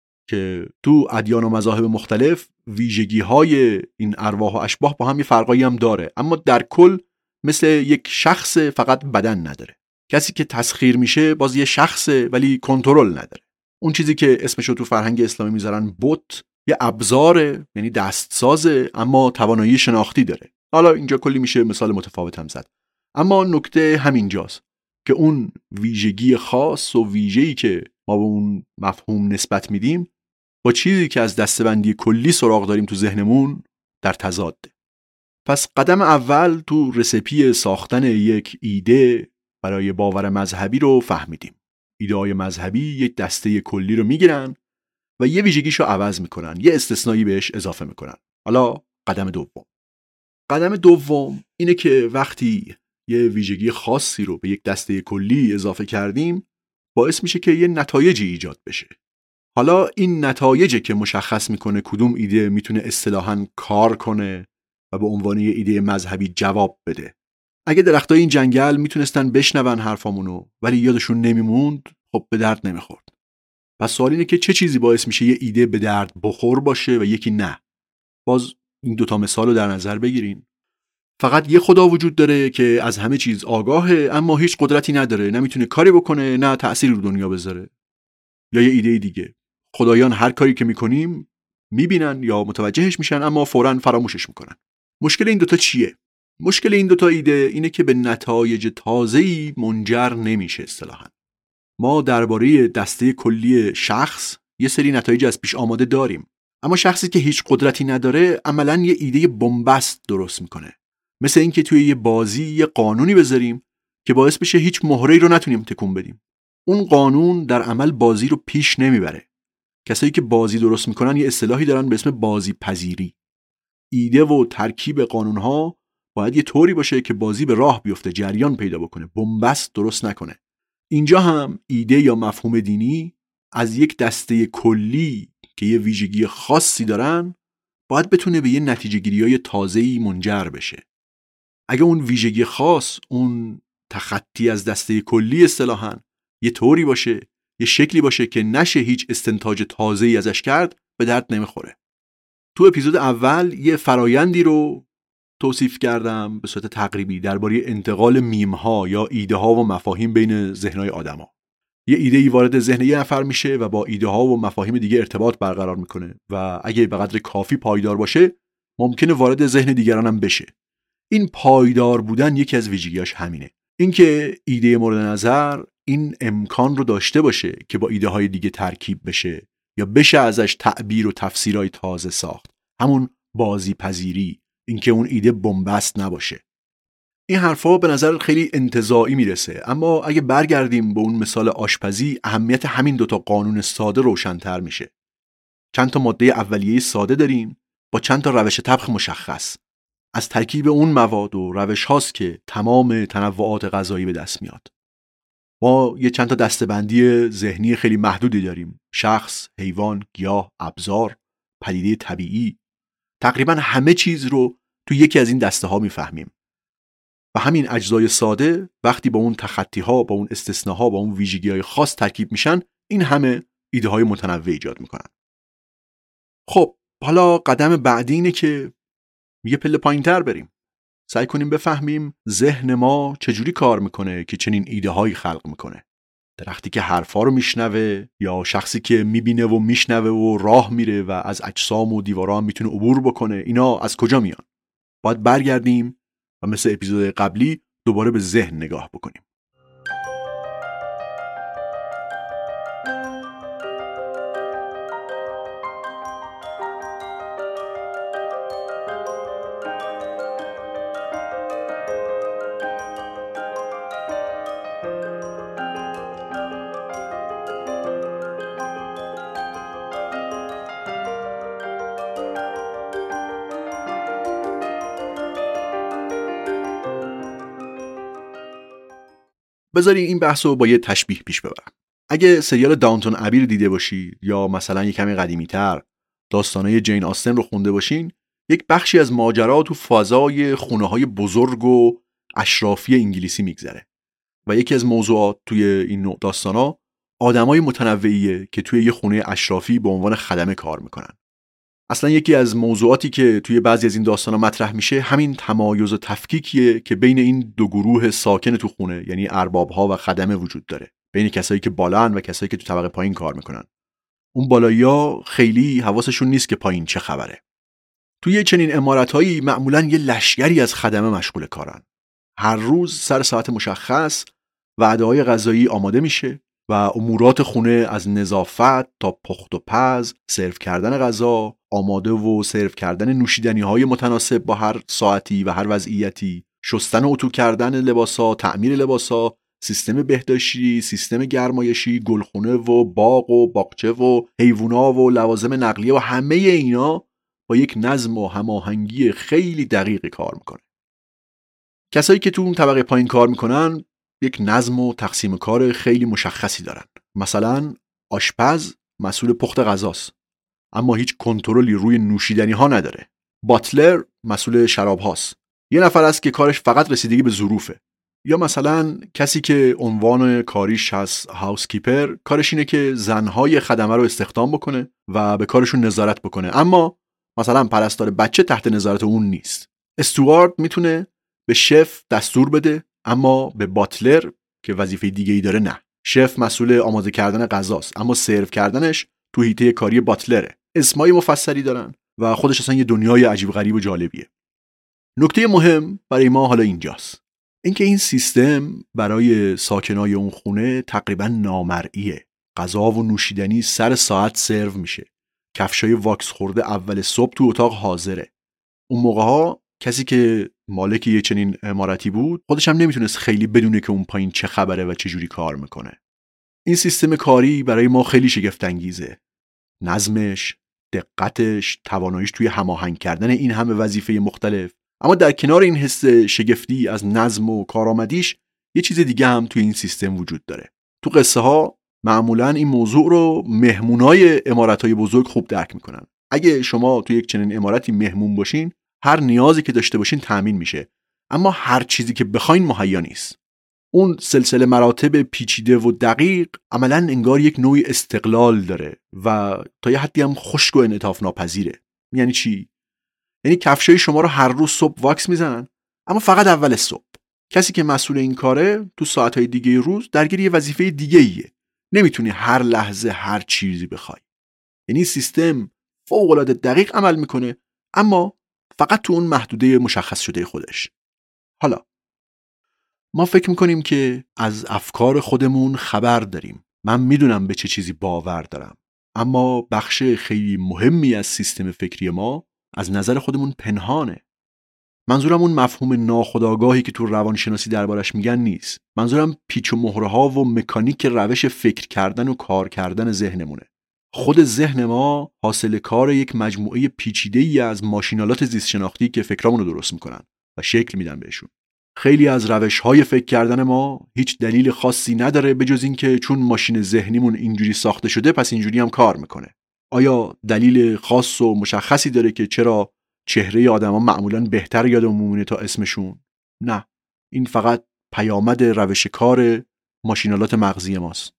که تو ادیان و مذاهب مختلف ویژگی‌های این ارواح و اشباح با هم یه فرقایی هم داره، اما در کل مثل یک شخص فقط بدن نداره. کسی که تسخیر میشه باز یه شخصه ولی کنترل نداره. اون چیزی که اسمشو تو فرهنگ اسلامی میذارن بت، یه ابزاره، یعنی دستسازه اما توانایی شناختی داره. حالا اینجا کلی میشه مثال متفاوت هم زد، اما نکته همینجاست که اون ویژگی خاص و ویژه‌ای که ما به اون مفهوم نسبت میدیم با چیزی که از دسته‌بندی کلی سراغ داریم تو ذهنمون در تضاده. پس قدم اول تو رسپی ساختن یک ایده برای باور مذهبی رو فهمیدیم. ایده‌های مذهبی یک دسته کلی رو میگیرن و یه ویژگیشو عوض میکنن، یه استثنایی بهش اضافه میکنن. حالا قدم دوم اینه که وقتی یه ویژگی خاصی رو به یک دسته کلی اضافه کردیم باعث میشه که یه نتایجی ایجاد بشه. حالا این نتایجه که مشخص میکنه کدوم ایده میتونه اصطلاحاً کار کنه و به عنوان یه ایده مذهبی جواب بده. اگه درختای این جنگل میتونستن بشنون حرفامونو ولی یادشون نمیموند، خب به درد نمیخورد. پس سوال اینه که چه چیزی باعث میشه یه ایده به درد بخور باشه و یکی نه؟ باز این 2 مثال رو در نظر بگیرین. فقط یه خدا وجود داره که از همه چیز آگاهه اما هیچ قدرتی نداره، نمیتونه کاری بکنه نه تأثیری رو دنیا بذاره. یا یه ایده دیگه، خدایان هر کاری که میکنیم میبینن یا متوجهش میشن اما فوراً فراموشش میکنن. مشکل این 2 چیه؟ مشکل این 2 ایده اینه که به نتایج تازه‌ای منجر نمیشه. اصطلاحاً ما درباره دسته کلی شخص یه سری نتایج از پیش آماده داریم، اما شخصی که هیچ قدرتی نداره عملاً یه ایده بن‌بست درست میکنه. مثل اینکه توی یه بازی یه قانونی بذاریم که باعث بشه هیچ مهره‌ای رو نتونیم تکون بدیم. اون قانون در عمل بازی رو پیش نمیبره. کسایی که بازی درست میکنن یه اصطلاحی دارن به اسم بازی پذیری. ایده و ترکیب قانون‌ها باید یه طوری باشه که بازی به راه بیفته، جریان پیدا بکنه، بن‌بست درست نکنه. اینجا هم ایده یا مفهوم دینی از یک دسته کلی که یه ویژگی خاصی دارن باید بتونه به یه نتیجه گیری‌های تازه‌ای منجر بشه. اگه اون ویژگی خاص، اون تخطی از دسته کلی اصطلاحاً یه طوری باشه، یه شکلی باشه که نشه هیچ استنتاج تازه‌ای ازش کرد، به درد نمیخوره. تو اپیزود اول یه فرایندی رو توصیف کردم به صورت تقریبی درباره انتقال میم‌ها یا ایده‌ها و مفاهیم بین ذهن‌های آدم‌ها. یه ایده‌ای وارد ذهن یه نفر میشه و با ایده‌ها و مفاهیم دیگه ارتباط برقرار میکنه و اگه به قدر کافی پایدار باشه ممکنه وارد ذهن دیگران هم بشه. این پایدار بودن یکی از ویژگیاش همینه. اینکه ایده مورد نظر این امکان رو داشته باشه که با ایده‌های دیگه ترکیب بشه یا بشه ازش تعبیر و تفسیرهای تازه ساخت. همون بازی پذیری، اینکه اون ایده بن‌بست نباشه. این حرفا به نظر خیلی انتزاعی میرسه، اما اگه برگردیم به اون مثال آشپزی، اهمیت همین دوتا قانون ساده روشن‌تر میشه. چند تا ماده اولیه ساده داریم با چند تا روش طبخ مشخص. از ترکیب اون مواد و روش هاست که تمام تنوعات غذایی به دست میاد. ما یه چند تا دسته‌بندی ذهنی خیلی محدودی داریم: شخص، حیوان، گیاه، ابزار، پدیده طبیعی. تقریبا همه چیز رو تو یکی از این دسته ها میفهمیم. و همین اجزای ساده وقتی با اون تخطی ها، با اون استثناها، با اون ویژگی های خاص ترکیب میشن، این همه ایده های متنوع ایجاد میکنن. خب حالا قدم بعدی اینه که یه پله پایین‌تر بریم. سعی کنیم بفهمیم ذهن ما چجوری کار میکنه که چنین ایده هایی خلق میکنه. درختی که حرفا رو میشنوه، یا شخصی که میبینه و میشنوه و راه میره و از اجسام و دیوارا میتونه عبور بکنه، اینا از کجا میان؟ باید برگردیم و مثل اپیزود قبلی دوباره به ذهن نگاه بکنیم. بذاری این بحث رو با یه تشبیه پیش ببرم. اگه سریال داونتون ابی رو دیده باشید یا مثلا یه کمی قدیمی‌تر داستانای جین آستن رو خونده باشین، یک بخشی از ماجرا تو فضای خونه‌های بزرگ و اشرافی انگلیسی میگذره و یکی از موضوعات توی این نوع داستانا آدمای متنوعیه که توی یه خونه اشرافی به عنوان خدمه کار میکنن. اصلا یکی از موضوعاتی که توی بعضی از این داستانا مطرح میشه همین تمایز و تفکیکیه که بین این دو گروه ساکن تو خونه، یعنی ارباب‌ها و خدمه، وجود داره، بین کسایی که بالان و کسایی که تو طبقه پایین کار میکنن. اون بالایی‌ها خیلی حواسشون نیست که پایین چه خبره. توی چنین عمارت‌هایی معمولاً یه لشکری از خدمه مشغول کارن. هر روز سر ساعت مشخص وعده‌های غذایی آماده میشه و امورات خونه از نظافت تا پخت و پز، سرو کردن غذا، آماده و سرو کردن نوشیدنی‌های متناسب با هر ساعتی و هر وضعیتی، شستن و اتو کردن لباسا، تعمیر لباسا، سیستم بهداشتی، سیستم گرمایشی، گلخونه و باغ و باغچه و حیوونا و لوازم نقلیه و همه اینا با یک نظم و هماهنگی خیلی دقیق کار میکنه. کسایی که تو اون طبقه پایین کار میکنن یک نظم و تقسیم کار خیلی مشخصی دارن. مثلا آشپز مسئول پخت غذاست اما هیچ کنترلی روی نوشیدنی ها نداره. باتلر مسئول شراب هاست. یه نفر است که کارش فقط رسیدگی به ظروفه. یا مثلا کسی که عنوان کاریش هست هاوسکیپر، کارش اینه که زنهای خدمه رو استخدام بکنه و به کارشون نظارت بکنه، اما مثلا پرستار بچه تحت نظارت اون نیست. استوارد میتونه به شف دستور بده اما به باتلر که وظیفه دیگه‌ای داره نه. شف مسئول آماده کردن غذاست اما سرو کردنش تو حیطه کاری باتلره. اسمای مفصلی دارن و خودش اصلا یه دنیای عجیب غریب و جالبیه. نکته مهم برای ما حالا اینجاست، اینکه این سیستم برای ساکنای اون خونه تقریبا نامرئیه. غذا و نوشیدنی سر ساعت سرو میشه. کفشای واکس خورده اول صبح تو اتاق حاضره. اون موقع‌ها کسی که مالک یه چنین عمارتی بود خودش هم نمیتونست خیلی بدونه که اون پایین چه خبره و چه جوری کار میکنه. این سیستم کاری برای ما خیلی شگفت انگیزه. نظمش، دقتش، تواناییش توی هماهنگ کردن این همه وظیفه مختلف. اما در کنار این حس شگفتی از نظم و کارآمدیش یه چیز دیگه هم توی این سیستم وجود داره. تو قصه ها معمولاً این موضوع رو مهمونای عمارت‌های بزرگ خوب درک میکنن. اگه شما توی یک چنین عمارتی مهمون باشین، هر نیازی که داشته باشین تامین میشه، اما هر چیزی که بخواین مهیا نیست. اون سلسله مراتب پیچیده و دقیق عملاً انگار یک نوعی استقلال داره و تا یه حدی هم خشک و انعطاف ناپذیره. یعنی چی؟ یعنی کفشای شما رو هر روز صبح واکس میزنن اما فقط اول صبح. کسی که مسئول این کاره تو ساعت‌های دیگه روز درگیر یه وظیفه دیگه‌ایه. نمیتونی هر لحظه هر چیزی بخوای. یعنی سیستم فوق‌العاده دقیق عمل میکنه اما فقط تو اون محدوده مشخص شده خودش. حالا ما فکر میکنیم که از افکار خودمون خبر داریم. من میدونم به چه چیزی باور دارم، اما بخش خیلی مهمی از سیستم فکری ما از نظر خودمون پنهانه. منظورم اون مفهوم ناخودآگاهی که تو روانشناسی دربارش میگن نیست. منظورم پیچ و مهره‌ها و مکانیک روش فکر کردن و کار کردن ذهنمونه. خود ذهن ما حاصل کار یک مجموعه پیچیده‌ای از ماشینالات زیست شناختی که فکرامون رو درست میکنن و شکل میدن بهشون. خیلی از روش‌های فکر کردن ما هیچ دلیل خاصی نداره بجز اینکه چون ماشین ذهنیمون اینجوری ساخته شده پس اینجوری هم کار میکنه. آیا دلیل خاص و مشخصی داره که چرا چهره آدما معمولاً بهتر یادمون میمونه تا اسمشون؟ نه. این فقط پیامد روش کار ماشینالات مغزی ماست.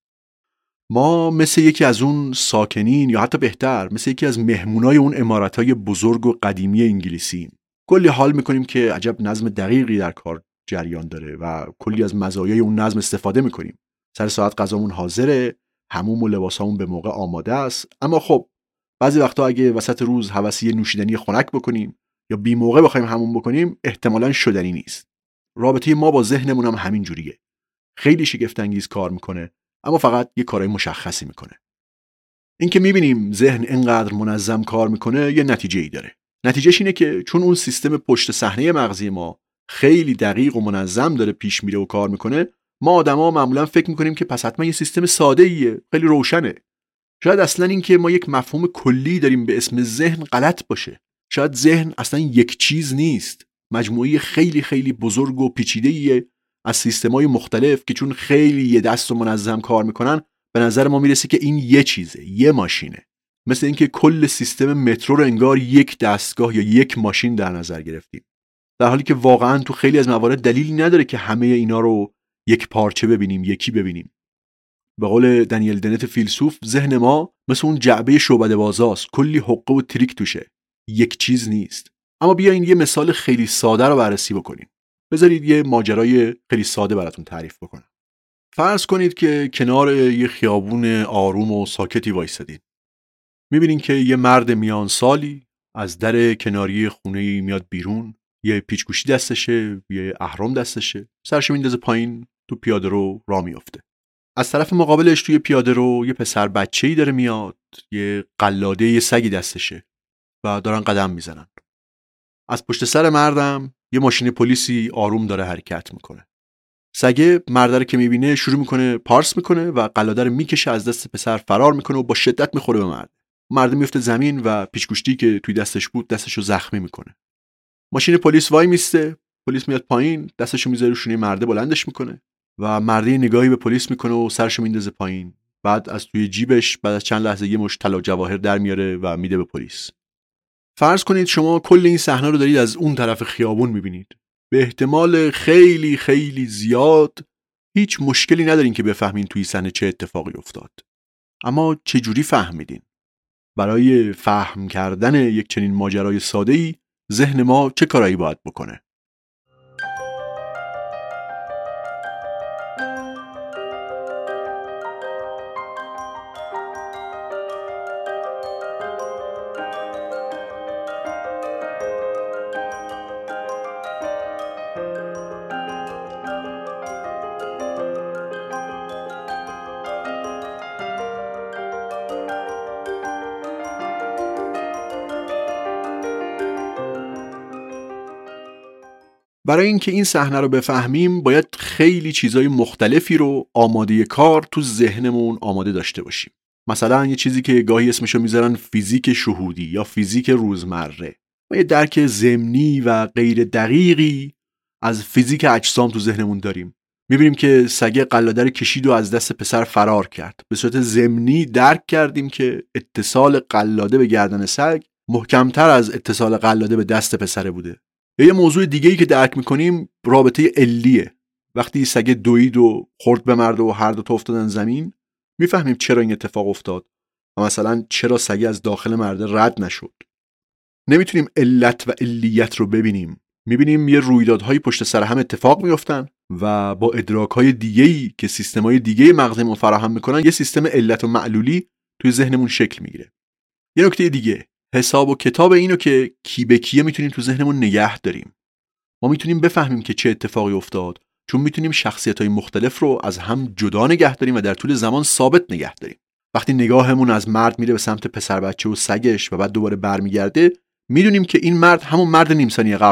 ما مثل یکی از اون ساکنین یا حتی بهتر مثل یکی از مهمونای اون عمارت‌های بزرگ و قدیمی انگلیسیم. کلی حال میکنیم که عجب نظم دقیقی در کار جریان داره و کلی از مزایای اون نظم استفاده میکنیم. سر ساعت غذامون حاضره، حموم و لباسامون به موقع آماده است. اما خب بعضی وقتا اگه وسط روز هوسی نوشیدنی خنک بکنیم یا بی موقع بخوایم حموم بکنیم احتمالاً شدنی نیست. رابطه ما با ذهنمون هم همین جوریه. خیلی شگفت انگیز کار میکنه اما فقط یه کارای مشخصی میکنه. این که میبینیم ذهن اینقدر منظم کار میکنه یه نتیجه‌ای داره. نتیجهش اینه که چون اون سیستم پشت صحنه مغزی ما خیلی دقیق و منظم داره پیش میره و کار میکنه، ما آدما معمولا فکر میکنیم که پس حتما یه سیستم ساده‌ایه، خیلی روشنه. شاید اصلا این که ما یک مفهوم کلی داریم به اسم ذهن غلط باشه. شاید ذهن اصلا یک چیز نیست، مجموعه خیلی خیلی بزرگ و پیچیده‌ایه از سیستم‌های مختلف که چون خیلی یه دست و منظم کار میکنن به نظر ما میرسه که این یه چیزه، یه ماشینه. مثل اینکه کل سیستم مترو رو انگار یک دستگاه یا یک ماشین در نظر گرفتیم، در حالی که واقعا تو خیلی از موارد دلیلی نداره که همه اینا رو یک پارچه ببینیم، یکی ببینیم. به قول دنیل دنت فیلسوف، ذهن ما مثل اون جعبه شعبده بازاست، کلی حقه و تریک توشه، یک چیز نیست. اما بیاین یه مثال خیلی ساده رو بررسی بکنیم. بذارید یه ماجرای خیلی ساده براتون تعریف بکنم. فرض کنید که کنار یه خیابون آروم و ساکتی وایسادید. می‌بینین که یه مرد میان سالی از در کناری خونه‌ای میاد بیرون، یه پیچ‌گوشی دستشه، یه اهرم دستشه، سرشو میندازه پایین، تو پیاده‌رو راه میفته. از طرف مقابلش توی پیاده‌رو یه پسر بچه‌ای داره میاد، یه قلاده یه سگی دستشه و دارن قدم میزنن. از پشت سر مردم یه ماشین پلیسی آروم داره حرکت میکنه. سگه مرد رو که میبینه شروع میکنه پارس میکنه و قلاده رو میکشه، از دست پسر فرار میکنه و با شدت میخوره به مرد. مرد میفته زمین و پیچ‌گوشتی که توی دستش بود دستشو زخمی میکنه. ماشین پلیس وای میسته، پلیس میاد پایین، دستشو میذاره رو شونه مرده، بلندش میکنه و مرده نگاهی به پلیس میکنه و سرشو میندازه پایین. بعد از توی جیبش بعد از چند لحظه یه مشت طلا و جواهر در میاره و میده به پلیس. فرض کنید شما کل این صحنه رو دارید از اون طرف خیابون میبینید. به احتمال خیلی خیلی زیاد هیچ مشکلی ندارین که بفهمین توی صحنه چه اتفاقی افتاد. اما چه جوری فهمیدین؟ برای فهم کردن یک چنین ماجرای ساده‌ای ذهن ما چه کارایی باید بکنه؟ برای اینکه این صحنه رو بفهمیم باید خیلی چیزای مختلفی رو آماده کار تو ذهنمون آماده داشته باشیم. مثلا یه چیزی که گاهی اسمشو میذارن فیزیک شهودی یا فیزیک روزمره. ما یه درک ضمنی و غیر دقیقی از فیزیک اجسام تو ذهنمون داریم. میبینیم که سگ قلاده رو کشید و از دست پسر فرار کرد. به صورت ضمنی درک کردیم که اتصال قلاده به گردن سگ محکمتر از اتصال قلاده به دست پسر بوده. یه موضوع دیگه‌ای که درک می‌کنیم رابطه علیه. وقتی سگ دوید و خورد به مرد و هر دو تا افتادن زمین، میفهمیم چرا این اتفاق افتاد و مثلا چرا سگ از داخل مرد رد نشد. نمیتونیم علت و علیت رو ببینیم. میبینیم یه رویدادهای پشت سر هم اتفاق میافتن و با ادراک‌های دیگه‌ای که سیستم‌های دیگه مغزمون فراهم میکنن یه سیستم علت و معلولی توی ذهنمون شکل میگیره. یه نکته دیگه، حساب و کتاب اینو که کی به کیه میتونیم تو ذهنمون نگه داریم. ما میتونیم بفهمیم که چه اتفاقی افتاد چون میتونیم شخصیت‌های مختلف رو از هم جدا نگه داریم و در طول زمان ثابت نگه داریم. وقتی نگاهمون از مرد میره به سمت پسر بچه و سگش و بعد دوباره برمیگرده، میدونیم که این مرد همون مرد نیم ثانیه قبله.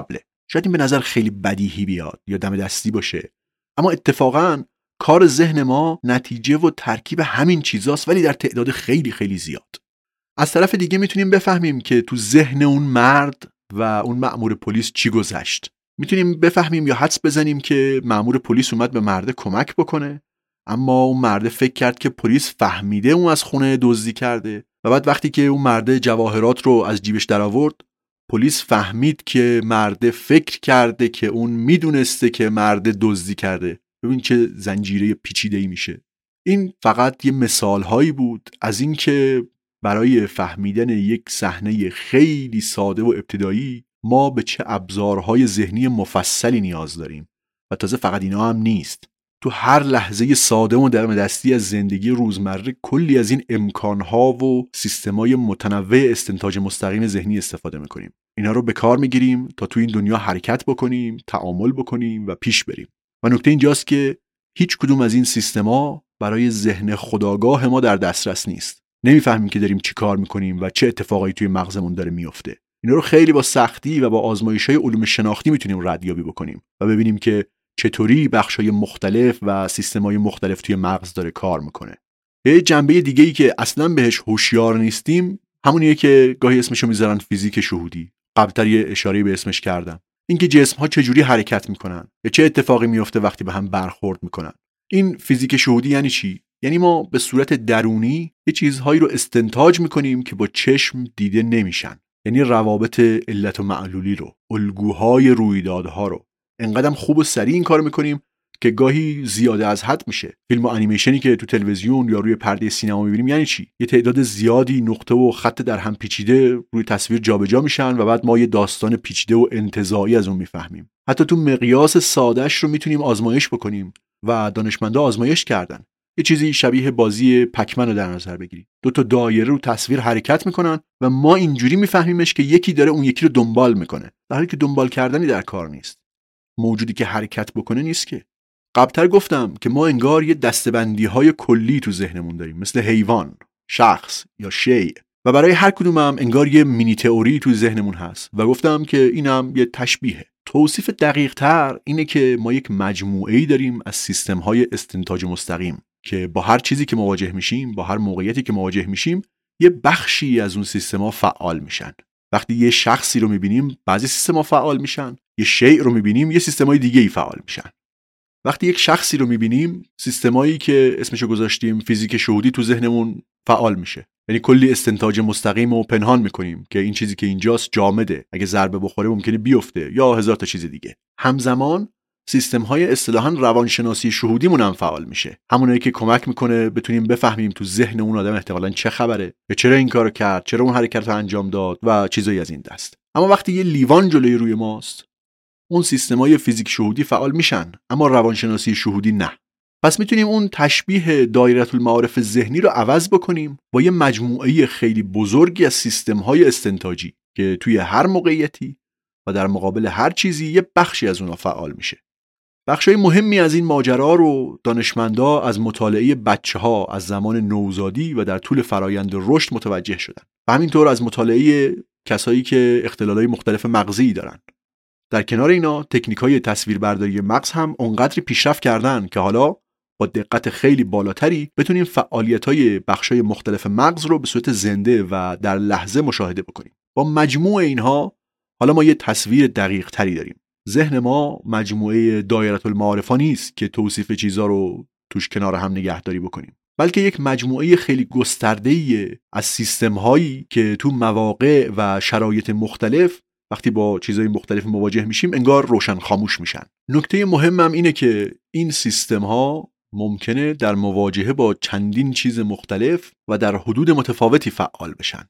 شاید این به نظر خیلی بدیهی بیاد یا دم دستی باشه، اما اتفاقاً کار ذهن ما نتیجه و ترکیب همین چیزاست، ولی در تعداد خیلی خیلی زیاد. از طرف دیگه میتونیم بفهمیم که تو ذهن اون مرد و اون مأمور پلیس چی گذشت. میتونیم بفهمیم یا حدس بزنیم که مأمور پلیس اومد به مرد کمک بکنه، اما اون مرد فکر کرد که پلیس فهمیده اون از خونه دزدی کرده و بعد وقتی که اون مرد جواهرات رو از جیبش در آورد، پلیس فهمید که مرد فکر کرده که اون میدونسته که مرد دزدی کرده. ببین چه زنجیره پیچیده‌ای میشه. این فقط یه مثال‌هایی بود از این که برای فهمیدن یک صحنه خیلی ساده و ابتدایی ما به چه ابزارهای ذهنی مفصلی نیاز داریم. و تازه فقط اینا هم نیست. تو هر لحظه ساده و دم دستی از زندگی روزمره کلی از این امکانها و سیستمای متنوع استنتاج مستقیم ذهنی استفاده میکنیم. اینا رو به کار میگیریم تا تو این دنیا حرکت بکنیم، تعامل بکنیم و پیش بریم. و نکته اینجاست که هیچ کدوم از این سیستما برای ذهن خودآگاه ما در دسترس نیست. نمیفهمیم که داریم چی کار میکنیم و چه اتفاقایی توی مغزمون داره میفته. اینا رو خیلی با سختی و با آزمایش‌های علوم شناختی میتونیم ردیابی بکنیم و ببینیم که چطوری بخش‌های مختلف و سیستم‌های مختلف توی مغز داره کار میکنه. یه جنبه دیگه‌ای که اصلاً بهش هوشیار نیستیم همونیه که گاهی اسمشو میذارن فیزیک شهودی. قبل‌تر یه اشاره به اسمش کردم. اینکه جسم‌ها چجوری حرکت میکنن یا چه اتفاقی میفته وقتی به هم برخورد میکنن. این فیزیک شهودی یعنی چی؟ یعنی ما به صورت درونی یه چیزهایی رو استنتاج میکنیم که با چشم دیده نمیشن. یعنی روابط علت و معلولی رو، الگوهای رویدادها رو انقدرم خوب و سریع این کار میکنیم که گاهی زیاده از حد میشه. فیلم و انیمیشنی که تو تلویزیون یا روی پرده سینما میبینیم یعنی چی؟ یه تعداد زیادی نقطه و خط در هم پیچیده روی تصویر جابجا میشن و بعد ما یه داستان پیچیده و انتزاعی از اون میفهمیم. حتی تو مقیاس سادهش رو میتونیم آزمایش بکنیم و دانشمندا آزمایش کردن. یه چیزی شبیه بازی پکمن رو در نظر بگیرید. دو تا دایره رو تصویر حرکت میکنن و ما اینجوری میفهمیمش که یکی داره اون یکی رو دنبال میکنه، در حالی که دنبال کردنی در کار نیست. موجودی که حرکت بکنه نیست که. قبلتر گفتم که ما انگار یه دسته‌بندی‌های کلی تو ذهنمون داریم، مثل حیوان، شخص یا شیء، و برای هر کدوم هم انگار یه مینی تئوری تو ذهنمون هست و گفتم که اینم یه تشبیهه. توصیف دقیق‌تر اینه که ما یک مجموعه‌ای داریم از سیستم‌های استنتاج مستقیم که با هر چیزی که مواجه میشیم، با هر موقعیتی که مواجه میشیم، یه بخشی از اون سیستم‌ها فعال میشن. وقتی یه شخصی رو می‌بینیم، بعضی سیستم‌ها فعال میشن. یه شیء رو می‌بینیم، یه سیستم‌های دیگه‌ای فعال میشن. وقتی یک شخصی رو می‌بینیم، سیستمایی که اسمشو گذاشتیم فیزیک شهودی تو ذهنمون فعال میشه. یعنی کلی استنتاج مستقیم و پنهان می‌کنیم که این چیزی که اینجاست جامده، اگه ضربه بخوره ممکنه بیفته یا هزار تا چیز دیگه. همزمان سیستم‌های اصطلاحاً روانشناسی شهودیمون هم فعال میشه. همونایی که کمک میکنه بتونیم بفهمیم تو ذهن اون آدم احتمالاً چه خبره، یا چرا این کارو کرد، چرا اون حرکت رو انجام داد و چیزایی از این دست. اما وقتی یه لیوان جلوی روی ماست، اون سیستم‌های فیزیک شهودی فعال میشن، اما روانشناسی شهودی نه. پس میتونیم اون تشبیه دایره المعارف ذهنی رو عوض بکنیم با یه مجموعه خیلی بزرگی از سیستم‌های استنتاجی که توی هر موقعیتی و در مقابل هر چیزی یه بخشی از اونها فعال میشه. بخشای مهمی از این ماجرا رو دانشمندا از مطالعه بچه‌ها از زمان نوزادی و در طول فرایند رشد متوجه شدن. و همینطور از مطالعه کسایی که اختلالای مختلف مغزی دارن. در کنار اینا تکنیک‌های تصویربرداری مغز هم اونقدری پیشرفت کردن که حالا با دقت خیلی بالاتری بتونیم فعالیت‌های بخشای مختلف مغز رو به صورت زنده و در لحظه مشاهده بکنیم. با مجموع اینها حالا ما یه تصویر دقیق‌تری داریم. ذهن ما مجموعه دایره المعارف نیست که توصیف چیزا رو توش کنار هم نگهداری بکنیم، بلکه یک مجموعه خیلی گسترده‌ای از سیستم‌هایی که تو مواقع و شرایط مختلف وقتی با چیزهای مختلف مواجه میشیم انگار روشن خاموش میشن. نکته مهمم اینه که این سیستم‌ها ممکنه در مواجهه با چندین چیز مختلف و در حدود متفاوتی فعال بشن.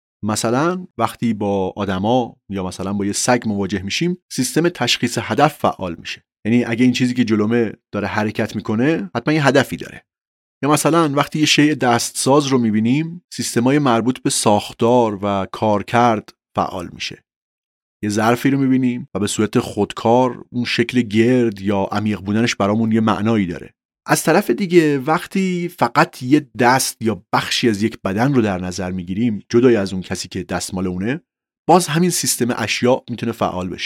مثلا وقتی با آدما یا مثلا با یه سگ مواجه میشیم، سیستم تشخیص هدف فعال میشه. یعنی اگه این چیزی که جلومه داره حرکت میکنه، حتما یه هدفی داره. یا مثلا وقتی یه شیء دستساز رو میبینیم، سیستمای مربوط به ساختار و کارکرد فعال میشه. یه ظرفی رو میبینیم و به صورت خودکار اون شکل گرد یا عمیق بودنش برامون یه معنایی داره. از طرف دیگه وقتی فقط یه دست یا بخشی از یک بدن رو در نظر میگیریم، جدای از اون کسی که دست مال اونه، باز همین سیستم اشیاء میتونه فعال بشه.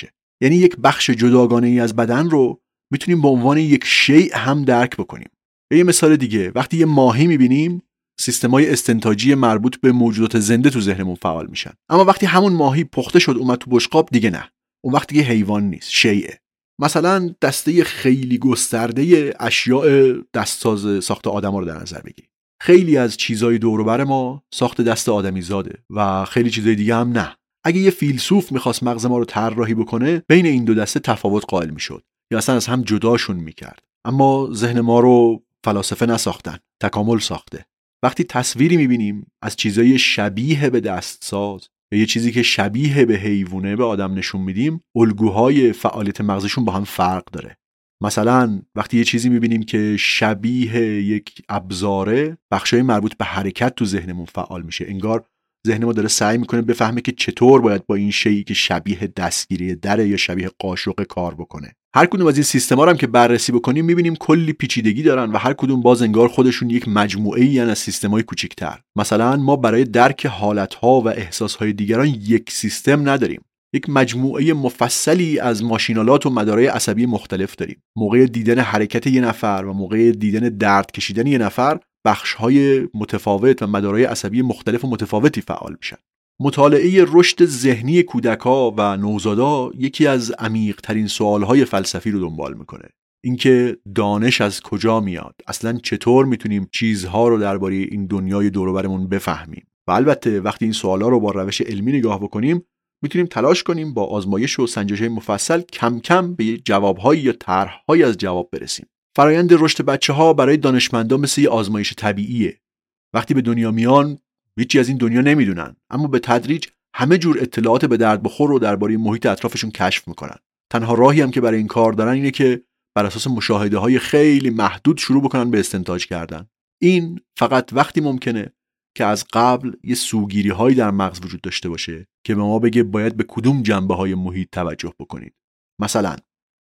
یعنی یک بخش جداگانه ای از بدن رو میتونیم به عنوان یک شیء هم درک بکنیم. یه مثال دیگه، وقتی یه ماهی میبینیم سیستم‌های استنتاجی مربوط به موجودات زنده تو ذهنمون فعال میشن. اما وقتی همون ماهی پخته شد اومد تو بشقاب دیگه نه. اون وقت دیگه حیوان نیست، شیء. مثلا دسته خیلی گسترده اشیاء دستساز ساخت آدم‌ها رو در نظر بگیرید. خیلی از چیزای دور و بر ما ساخت دست آدمی زاده و خیلی چیزای دیگه هم نه. اگه یه فیلسوف می‌خواست مغز ما رو طراحی بکنه، بین این دو دسته تفاوت قائل می‌شد یا اصلا از هم جداشون می‌کرد. اما ذهن ما رو فلاسفه نساختن، تکامل ساخته. وقتی تصویری می‌بینیم از چیزای شبیه به دستساز یا یه چیزی که شبیه به حیوانه به آدم نشون میدیم، الگوهای فعالیت مغزشون با هم فرق داره. مثلا وقتی یه چیزی می‌بینیم که شبیه یک ابزاره، بخشای مربوط به حرکت تو ذهنمون فعال میشه. انگار ذهن ما داره سعی میکنه بفهمه که چطور باید با این شیئی که شبیه دستگیری دره یا شبیه قاشق کار بکنه. هر کدوم از این سیستما رو هم که بررسی بکنیم میبینیم کلی پیچیدگی دارن و هر کدوم باز انگار خودشون یک مجموعه‌ای از سیستمای کوچیک‌تر. مثلا ما برای درک حالت‌ها و احساس‌های دیگران یک سیستم نداریم. یک مجموعه مفصلی از ماشینالات و مدارهای عصبی مختلف داریم. موقع دیدن حرکت یه نفر و موقع دیدن درد کشیدن یه نفر، بخش‌های متفاوت و مدارهای عصبی مختلف و متفاوتی فعال میشن. مطالعه رشد ذهنی کودک‌ها و نوزادا یکی از عمیق‌ترین سوال‌های فلسفی رو دنبال میکنه. اینکه دانش از کجا میاد؟ اصلاً چطور میتونیم چیزها رو درباره این دنیای دور و برمون بفهمیم؟ و البته وقتی این سوال‌ها رو با روش علمی نگاه بکنیم، میتونیم تلاش کنیم با آزمایش و سنجش‌های مفصل کم کم به جواب‌های یا طرح‌های از جواب برسیم. فرایند رشد بچه‌ها برای دانشمندان مثل یه آزمایش طبیعیه. وقتی به دنیا میان هیچی از این دنیا نمیدونن، اما به تدریج همه جور اطلاعات به درد بخور رو درباره محیط اطرافشون کشف میکنن. تنها راهی هم که برای این کار دارن اینه که بر اساس مشاهده‌های خیلی محدود شروع بکنن به استنتاج کردن. این فقط وقتی ممکنه که از قبل یه سوگیری‌هایی در مغز وجود داشته باشه که به ما بگه باید به کدوم جنبه‌های محیط توجه بکنید. مثلا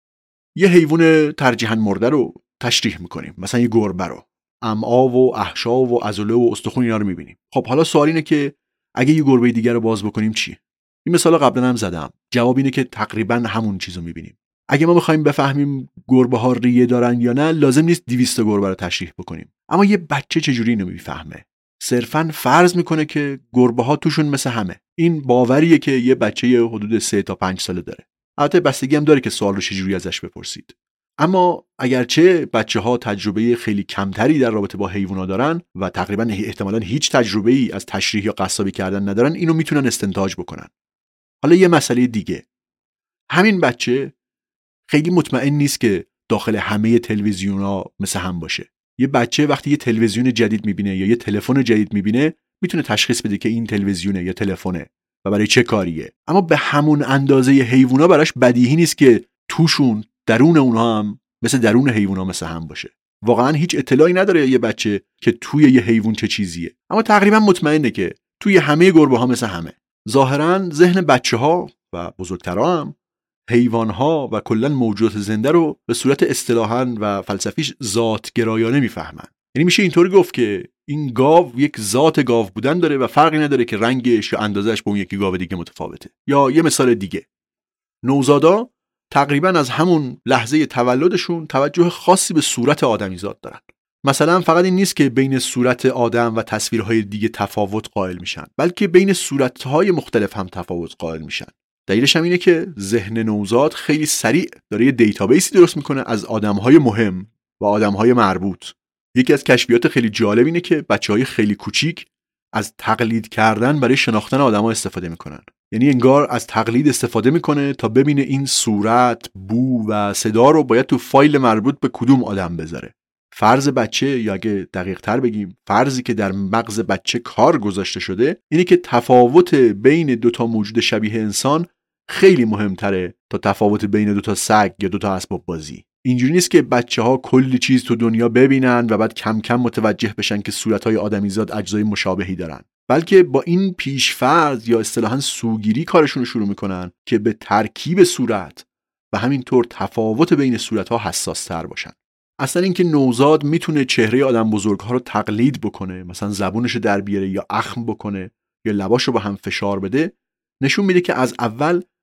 یه حیوان ترجیحاً مرده رو تشریح میکنیم، مثلا یه گربه رو. امعا و احشا و عضله و استخون اینا رو میبینیم. خب حالا سوال اینه که اگه یه گربه دیگر رو باز بکنیم چی؟ این مثال قبلا هم زدم. جواب اینه که تقریبا همون چیزو میبینیم. اگه ما بخوایم بفهمیم گربه ها ریه دارن یا نه، لازم نیست 200 گربه رو تشریح بکنیم. اما یه بچه چجوری اینو میفهمه؟ صرفاً فرض میکنه که گربه ها توشون مثل همه. این باوریه که یه بچه حدود 3 تا 5 ساله داره. البته بستگی هم داره که سوال رو چجوری ازش بپرسید. اما اگرچه بچه‌ها تجربه خیلی کمتری در رابطه با حیوانات دارن و تقریبا احتمالاً هیچ تجربه‌ای از تشریح یا قصابی کردن ندارن، اینو میتونن استنتاج بکنن. حالا یه مسئله دیگه، همین بچه خیلی مطمئن نیست که داخل همه تلویزیون‌ها مثل هم باشه. یه بچه وقتی یه تلویزیون جدید میبینه یا یه تلفن جدید میبینه، میتونه تشخیص بده که این تلویزیونه یا تلفنه و برای چه کاریه. اما به همون اندازه حیوانات براش بدیهی نیست که توشون درون اونها هم مثل درون حیوانات مثل هم باشه. واقعا هیچ اطلاعی نداره یه بچه که توی یه حیوان چه چیزیه، اما تقریبا مطمئنه که توی همه گربه ها مثل همه. ظاهرا ذهن بچه‌ها و بزرگترها هم حیوان‌ها و کلاً موجودات زنده رو به صورت اصطلاحاً و فلسفیش ذات‌گرایانه میفهمن. یعنی میشه اینطوری گفت که این گاو یک ذات گاو بودن داره و فرقی نداره که رنگش یا اندازه‌اش با اون یکی گاو دیگه متفاوته. یا یه مثال دیگه، نوزادا تقریبا از همون لحظه تولدشون توجه خاصی به صورت آدمیزاد دارن. مثلا فقط این نیست که بین صورت آدم و تصویرهای دیگه تفاوت قائل میشن، بلکه بین صورتهای مختلف هم تفاوت قائل میشن. دلیلش هم اینه که ذهن نوزاد خیلی سریع داره یه دیتابیسی درست میکنه از آدمهای مهم و آدمهای مربوط. یکی از کشفیات خیلی جالب اینه که بچهای خیلی کوچیک از تقلید کردن برای شناختن آدم‌ها استفاده میکنن. یعنی انگار از تقلید استفاده میکنه تا ببینه این صورت، بو و صدا رو باید تو فایل مربوط به کدوم آدم بذاره. فرض بچه، یا اگه دقیق تر بگیم فرضی که در مغز بچه کار گذاشته شده، اینه که تفاوت بین دوتا موجود شبیه انسان خیلی مهمتره تا تفاوت بین دوتا سگ یا دوتا اسباب بازی. اینجوری نیست که بچه‌ها کلی چیز تو دنیا ببینن و بعد کم کم متوجه بشن که صورت‌های آدمیزاد اجزای مشابهی دارن، بلکه با این پیش‌فرض یا اصطلاحاً سوگیری کارشون رو شروع میکنن که به ترکیب صورت و همینطور تفاوت بین صورت‌ها حساس‌تر باشن. اصلا اینکه نوزاد میتونه چهره آدم بزرگ‌ها رو تقلید بکنه، مثلا زبونش رو در بیاره یا اخم بکنه یا لباشو با هم فشار بده، نشون میده که از اول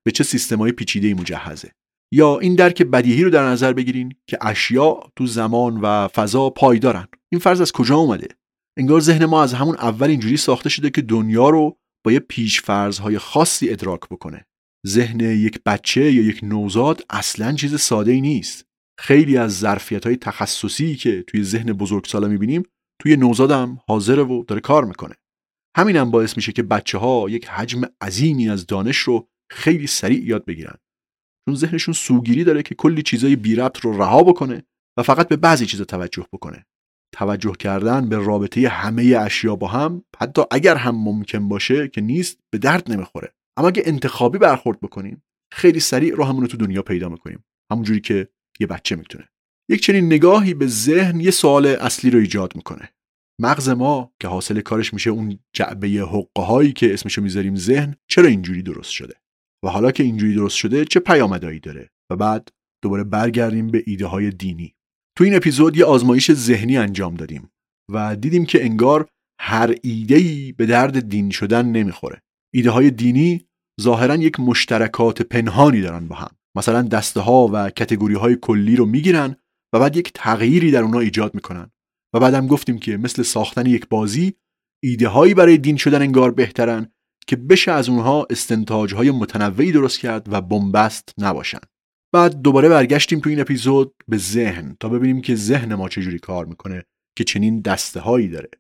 به چه سیستم‌های پیچیده‌ای مجهزه. یا این درک بدیهی رو در نظر بگیرین که اشیا تو زمان و فضا پایدارن. این فرض از کجا اومده؟ انگار ذهن ما از همون اول اینجوری ساخته شده که دنیا رو با یه پیش‌فرض‌های خاصی ادراک بکنه. ذهن یک بچه یا یک نوزاد اصلاً چیز ساده‌ای نیست. خیلی از ظرفیت‌های تخصصی که توی ذهن بزرگسالا می‌بینیم توی نوزادم حاضره و داره کار میکنه. همینم باعث میشه که بچه‌ها یک حجم عظیمی از دانش رو خیلی سریع یاد بگیرن. چون ذهنشون سوگیری داره که کلی چیزای بی ربط رو رها بکنه و فقط به بعضی چیزا توجه بکنه. توجه کردن به رابطه همه اشیا با هم، حتی اگر هم ممکن باشه که نیست، به درد نمیخوره. اما اگه انتخابی برخورد بکنیم، خیلی سریع راهمون رو تو دنیا پیدا میکنیم. همونجوری که یه بچه میتونه. یک چنین نگاهی به ذهن یه سوال اصلی رو ایجاد میکنه. مغز ما که حاصل کارش میشه اون جعبه حقه‌هایی که اسمشو میذاریم ذهن، چرا اینجوری درست شده؟ و حالا که اینجوری درست شده چه پیامدهایی داره؟ و بعد دوباره برگردیم به ایده‌های دینی. تو این اپیزود یه آزمایش ذهنی انجام دادیم و دیدیم که انگار هر ایده‌ای به درد دین شدن نمیخوره. ایده‌های دینی ظاهراً یک مشترکات پنهانی دارن با هم. مثلا دسته‌ها و کاتگوری‌های کلی رو میگیرن و بعد یک تغییری در اونها ایجاد میکنن. و بعدم گفتیم که مثل ساختن یک بازی، ایده‌هایی برای دین شدن انگار بهترن که بشه از اونها استنتاج‌های متنوعی درست کرد و بن‌بست نباشن. بعد دوباره برگشتیم تو این اپیزود به ذهن تا ببینیم که ذهن ما چجوری کار میکنه که چنین دسته‌هایی داره.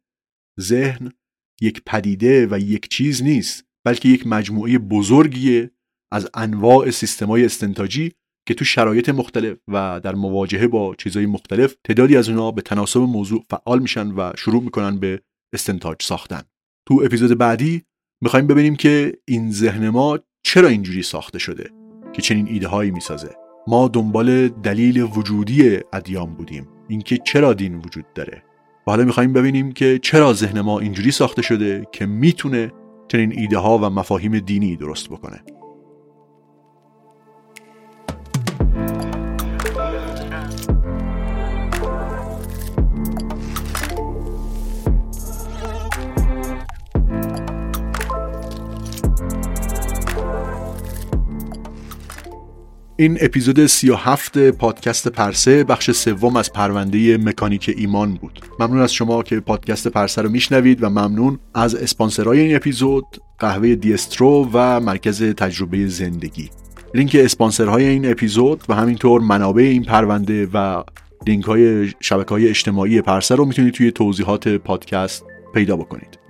ذهن یک پدیده و یک چیز نیست، بلکه یک مجموعه بزرگیه از انواع سیستم‌های استنتاجی که تو شرایط مختلف و در مواجهه با چیزهای مختلف تعدادی از اونها به تناسب موضوع فعال میشن و شروع میکنن به استنتاج ساختن. تو اپیزود بعدی میخوایم ببینیم که این ذهن ما چرا اینجوری ساخته شده که چنین ایده هایی میسازه. ما دنبال دلیل وجودی ادیان بودیم، اینکه چرا دین وجود داره. و حالا میخوایم ببینیم که چرا ذهن ما اینجوری ساخته شده که میتونه چنین ایده ها و مفاهیم دینی درست بکنه. این اپیزود 37 پادکست پرسه، بخش سوم از پرونده مکانیک ایمان بود. ممنون از شما که پادکست پرسه رو میشنوید و ممنون از اسپانسرهای این اپیزود، قهوه دیسترو و مرکز تجربه زندگی. لینک اسپانسرهای این اپیزود و همینطور منابع این پرونده و لینک های شبکه‌های اجتماعی پرسه رو میتونید توی توضیحات پادکست پیدا بکنید.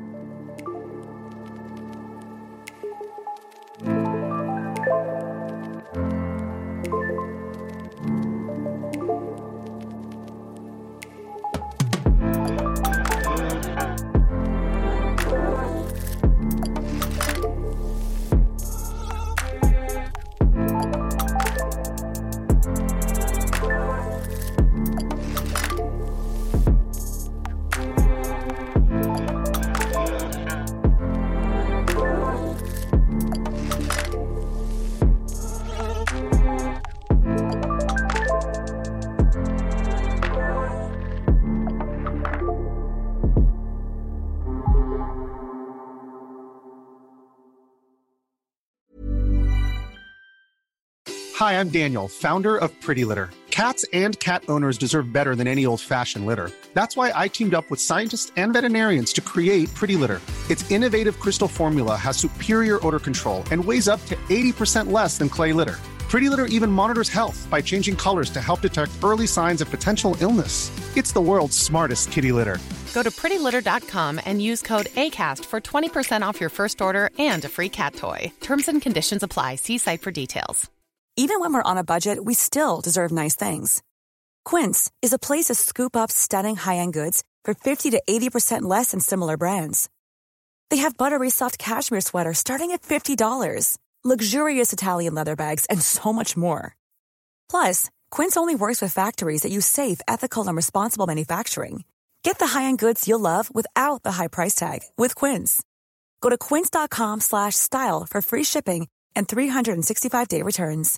Hi, I'm Daniel, founder of Pretty Litter. Cats and cat owners deserve better than any old-fashioned litter. That's why I teamed up with scientists and veterinarians to create Pretty Litter. Its innovative crystal formula has superior odor control and weighs up to 80% less than clay litter. Pretty Litter even monitors health by changing colors to help detect early signs of potential illness. It's the world's smartest kitty litter. Go to prettylitter.com and use code ACAST for 20% off your first order and a free cat toy. Terms and conditions apply. See site for details. Even when we're on a budget, we still deserve nice things. Quince is a place to scoop up stunning high-end goods for 50 to 80% less than similar brands. They have buttery soft cashmere sweaters starting at $50, luxurious Italian leather bags, and so much more. Plus, Quince only works with factories that use safe, ethical, and responsible manufacturing. Get the high-end goods you'll love without the high price tag with Quince. Go to quince.com/style for free shipping and 365-day returns.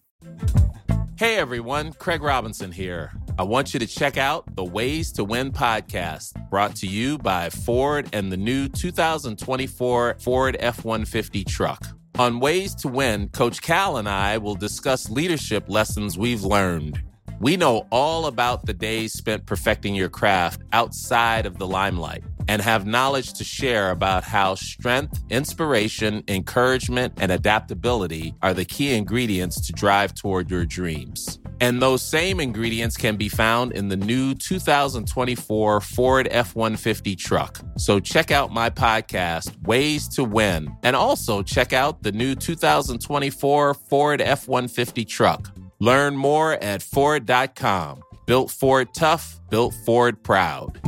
Hey everyone, Craig Robinson here. I want you to check out the Ways to Win podcast, brought to you by Ford and the new 2024 Ford F-150 truck. On Ways to Win, Coach Cal and I will discuss leadership lessons we've learned. We know all about the days spent perfecting your craft outside of the limelight and have knowledge to share about how strength, inspiration, encouragement, and adaptability are the key ingredients to drive toward your dreams. And those same ingredients can be found in the new 2024 Ford F-150 truck. So check out my podcast, Ways to Win, and also check out the new 2024 Ford F-150 truck. Learn more at Ford.com. Built Ford tough, built Ford proud.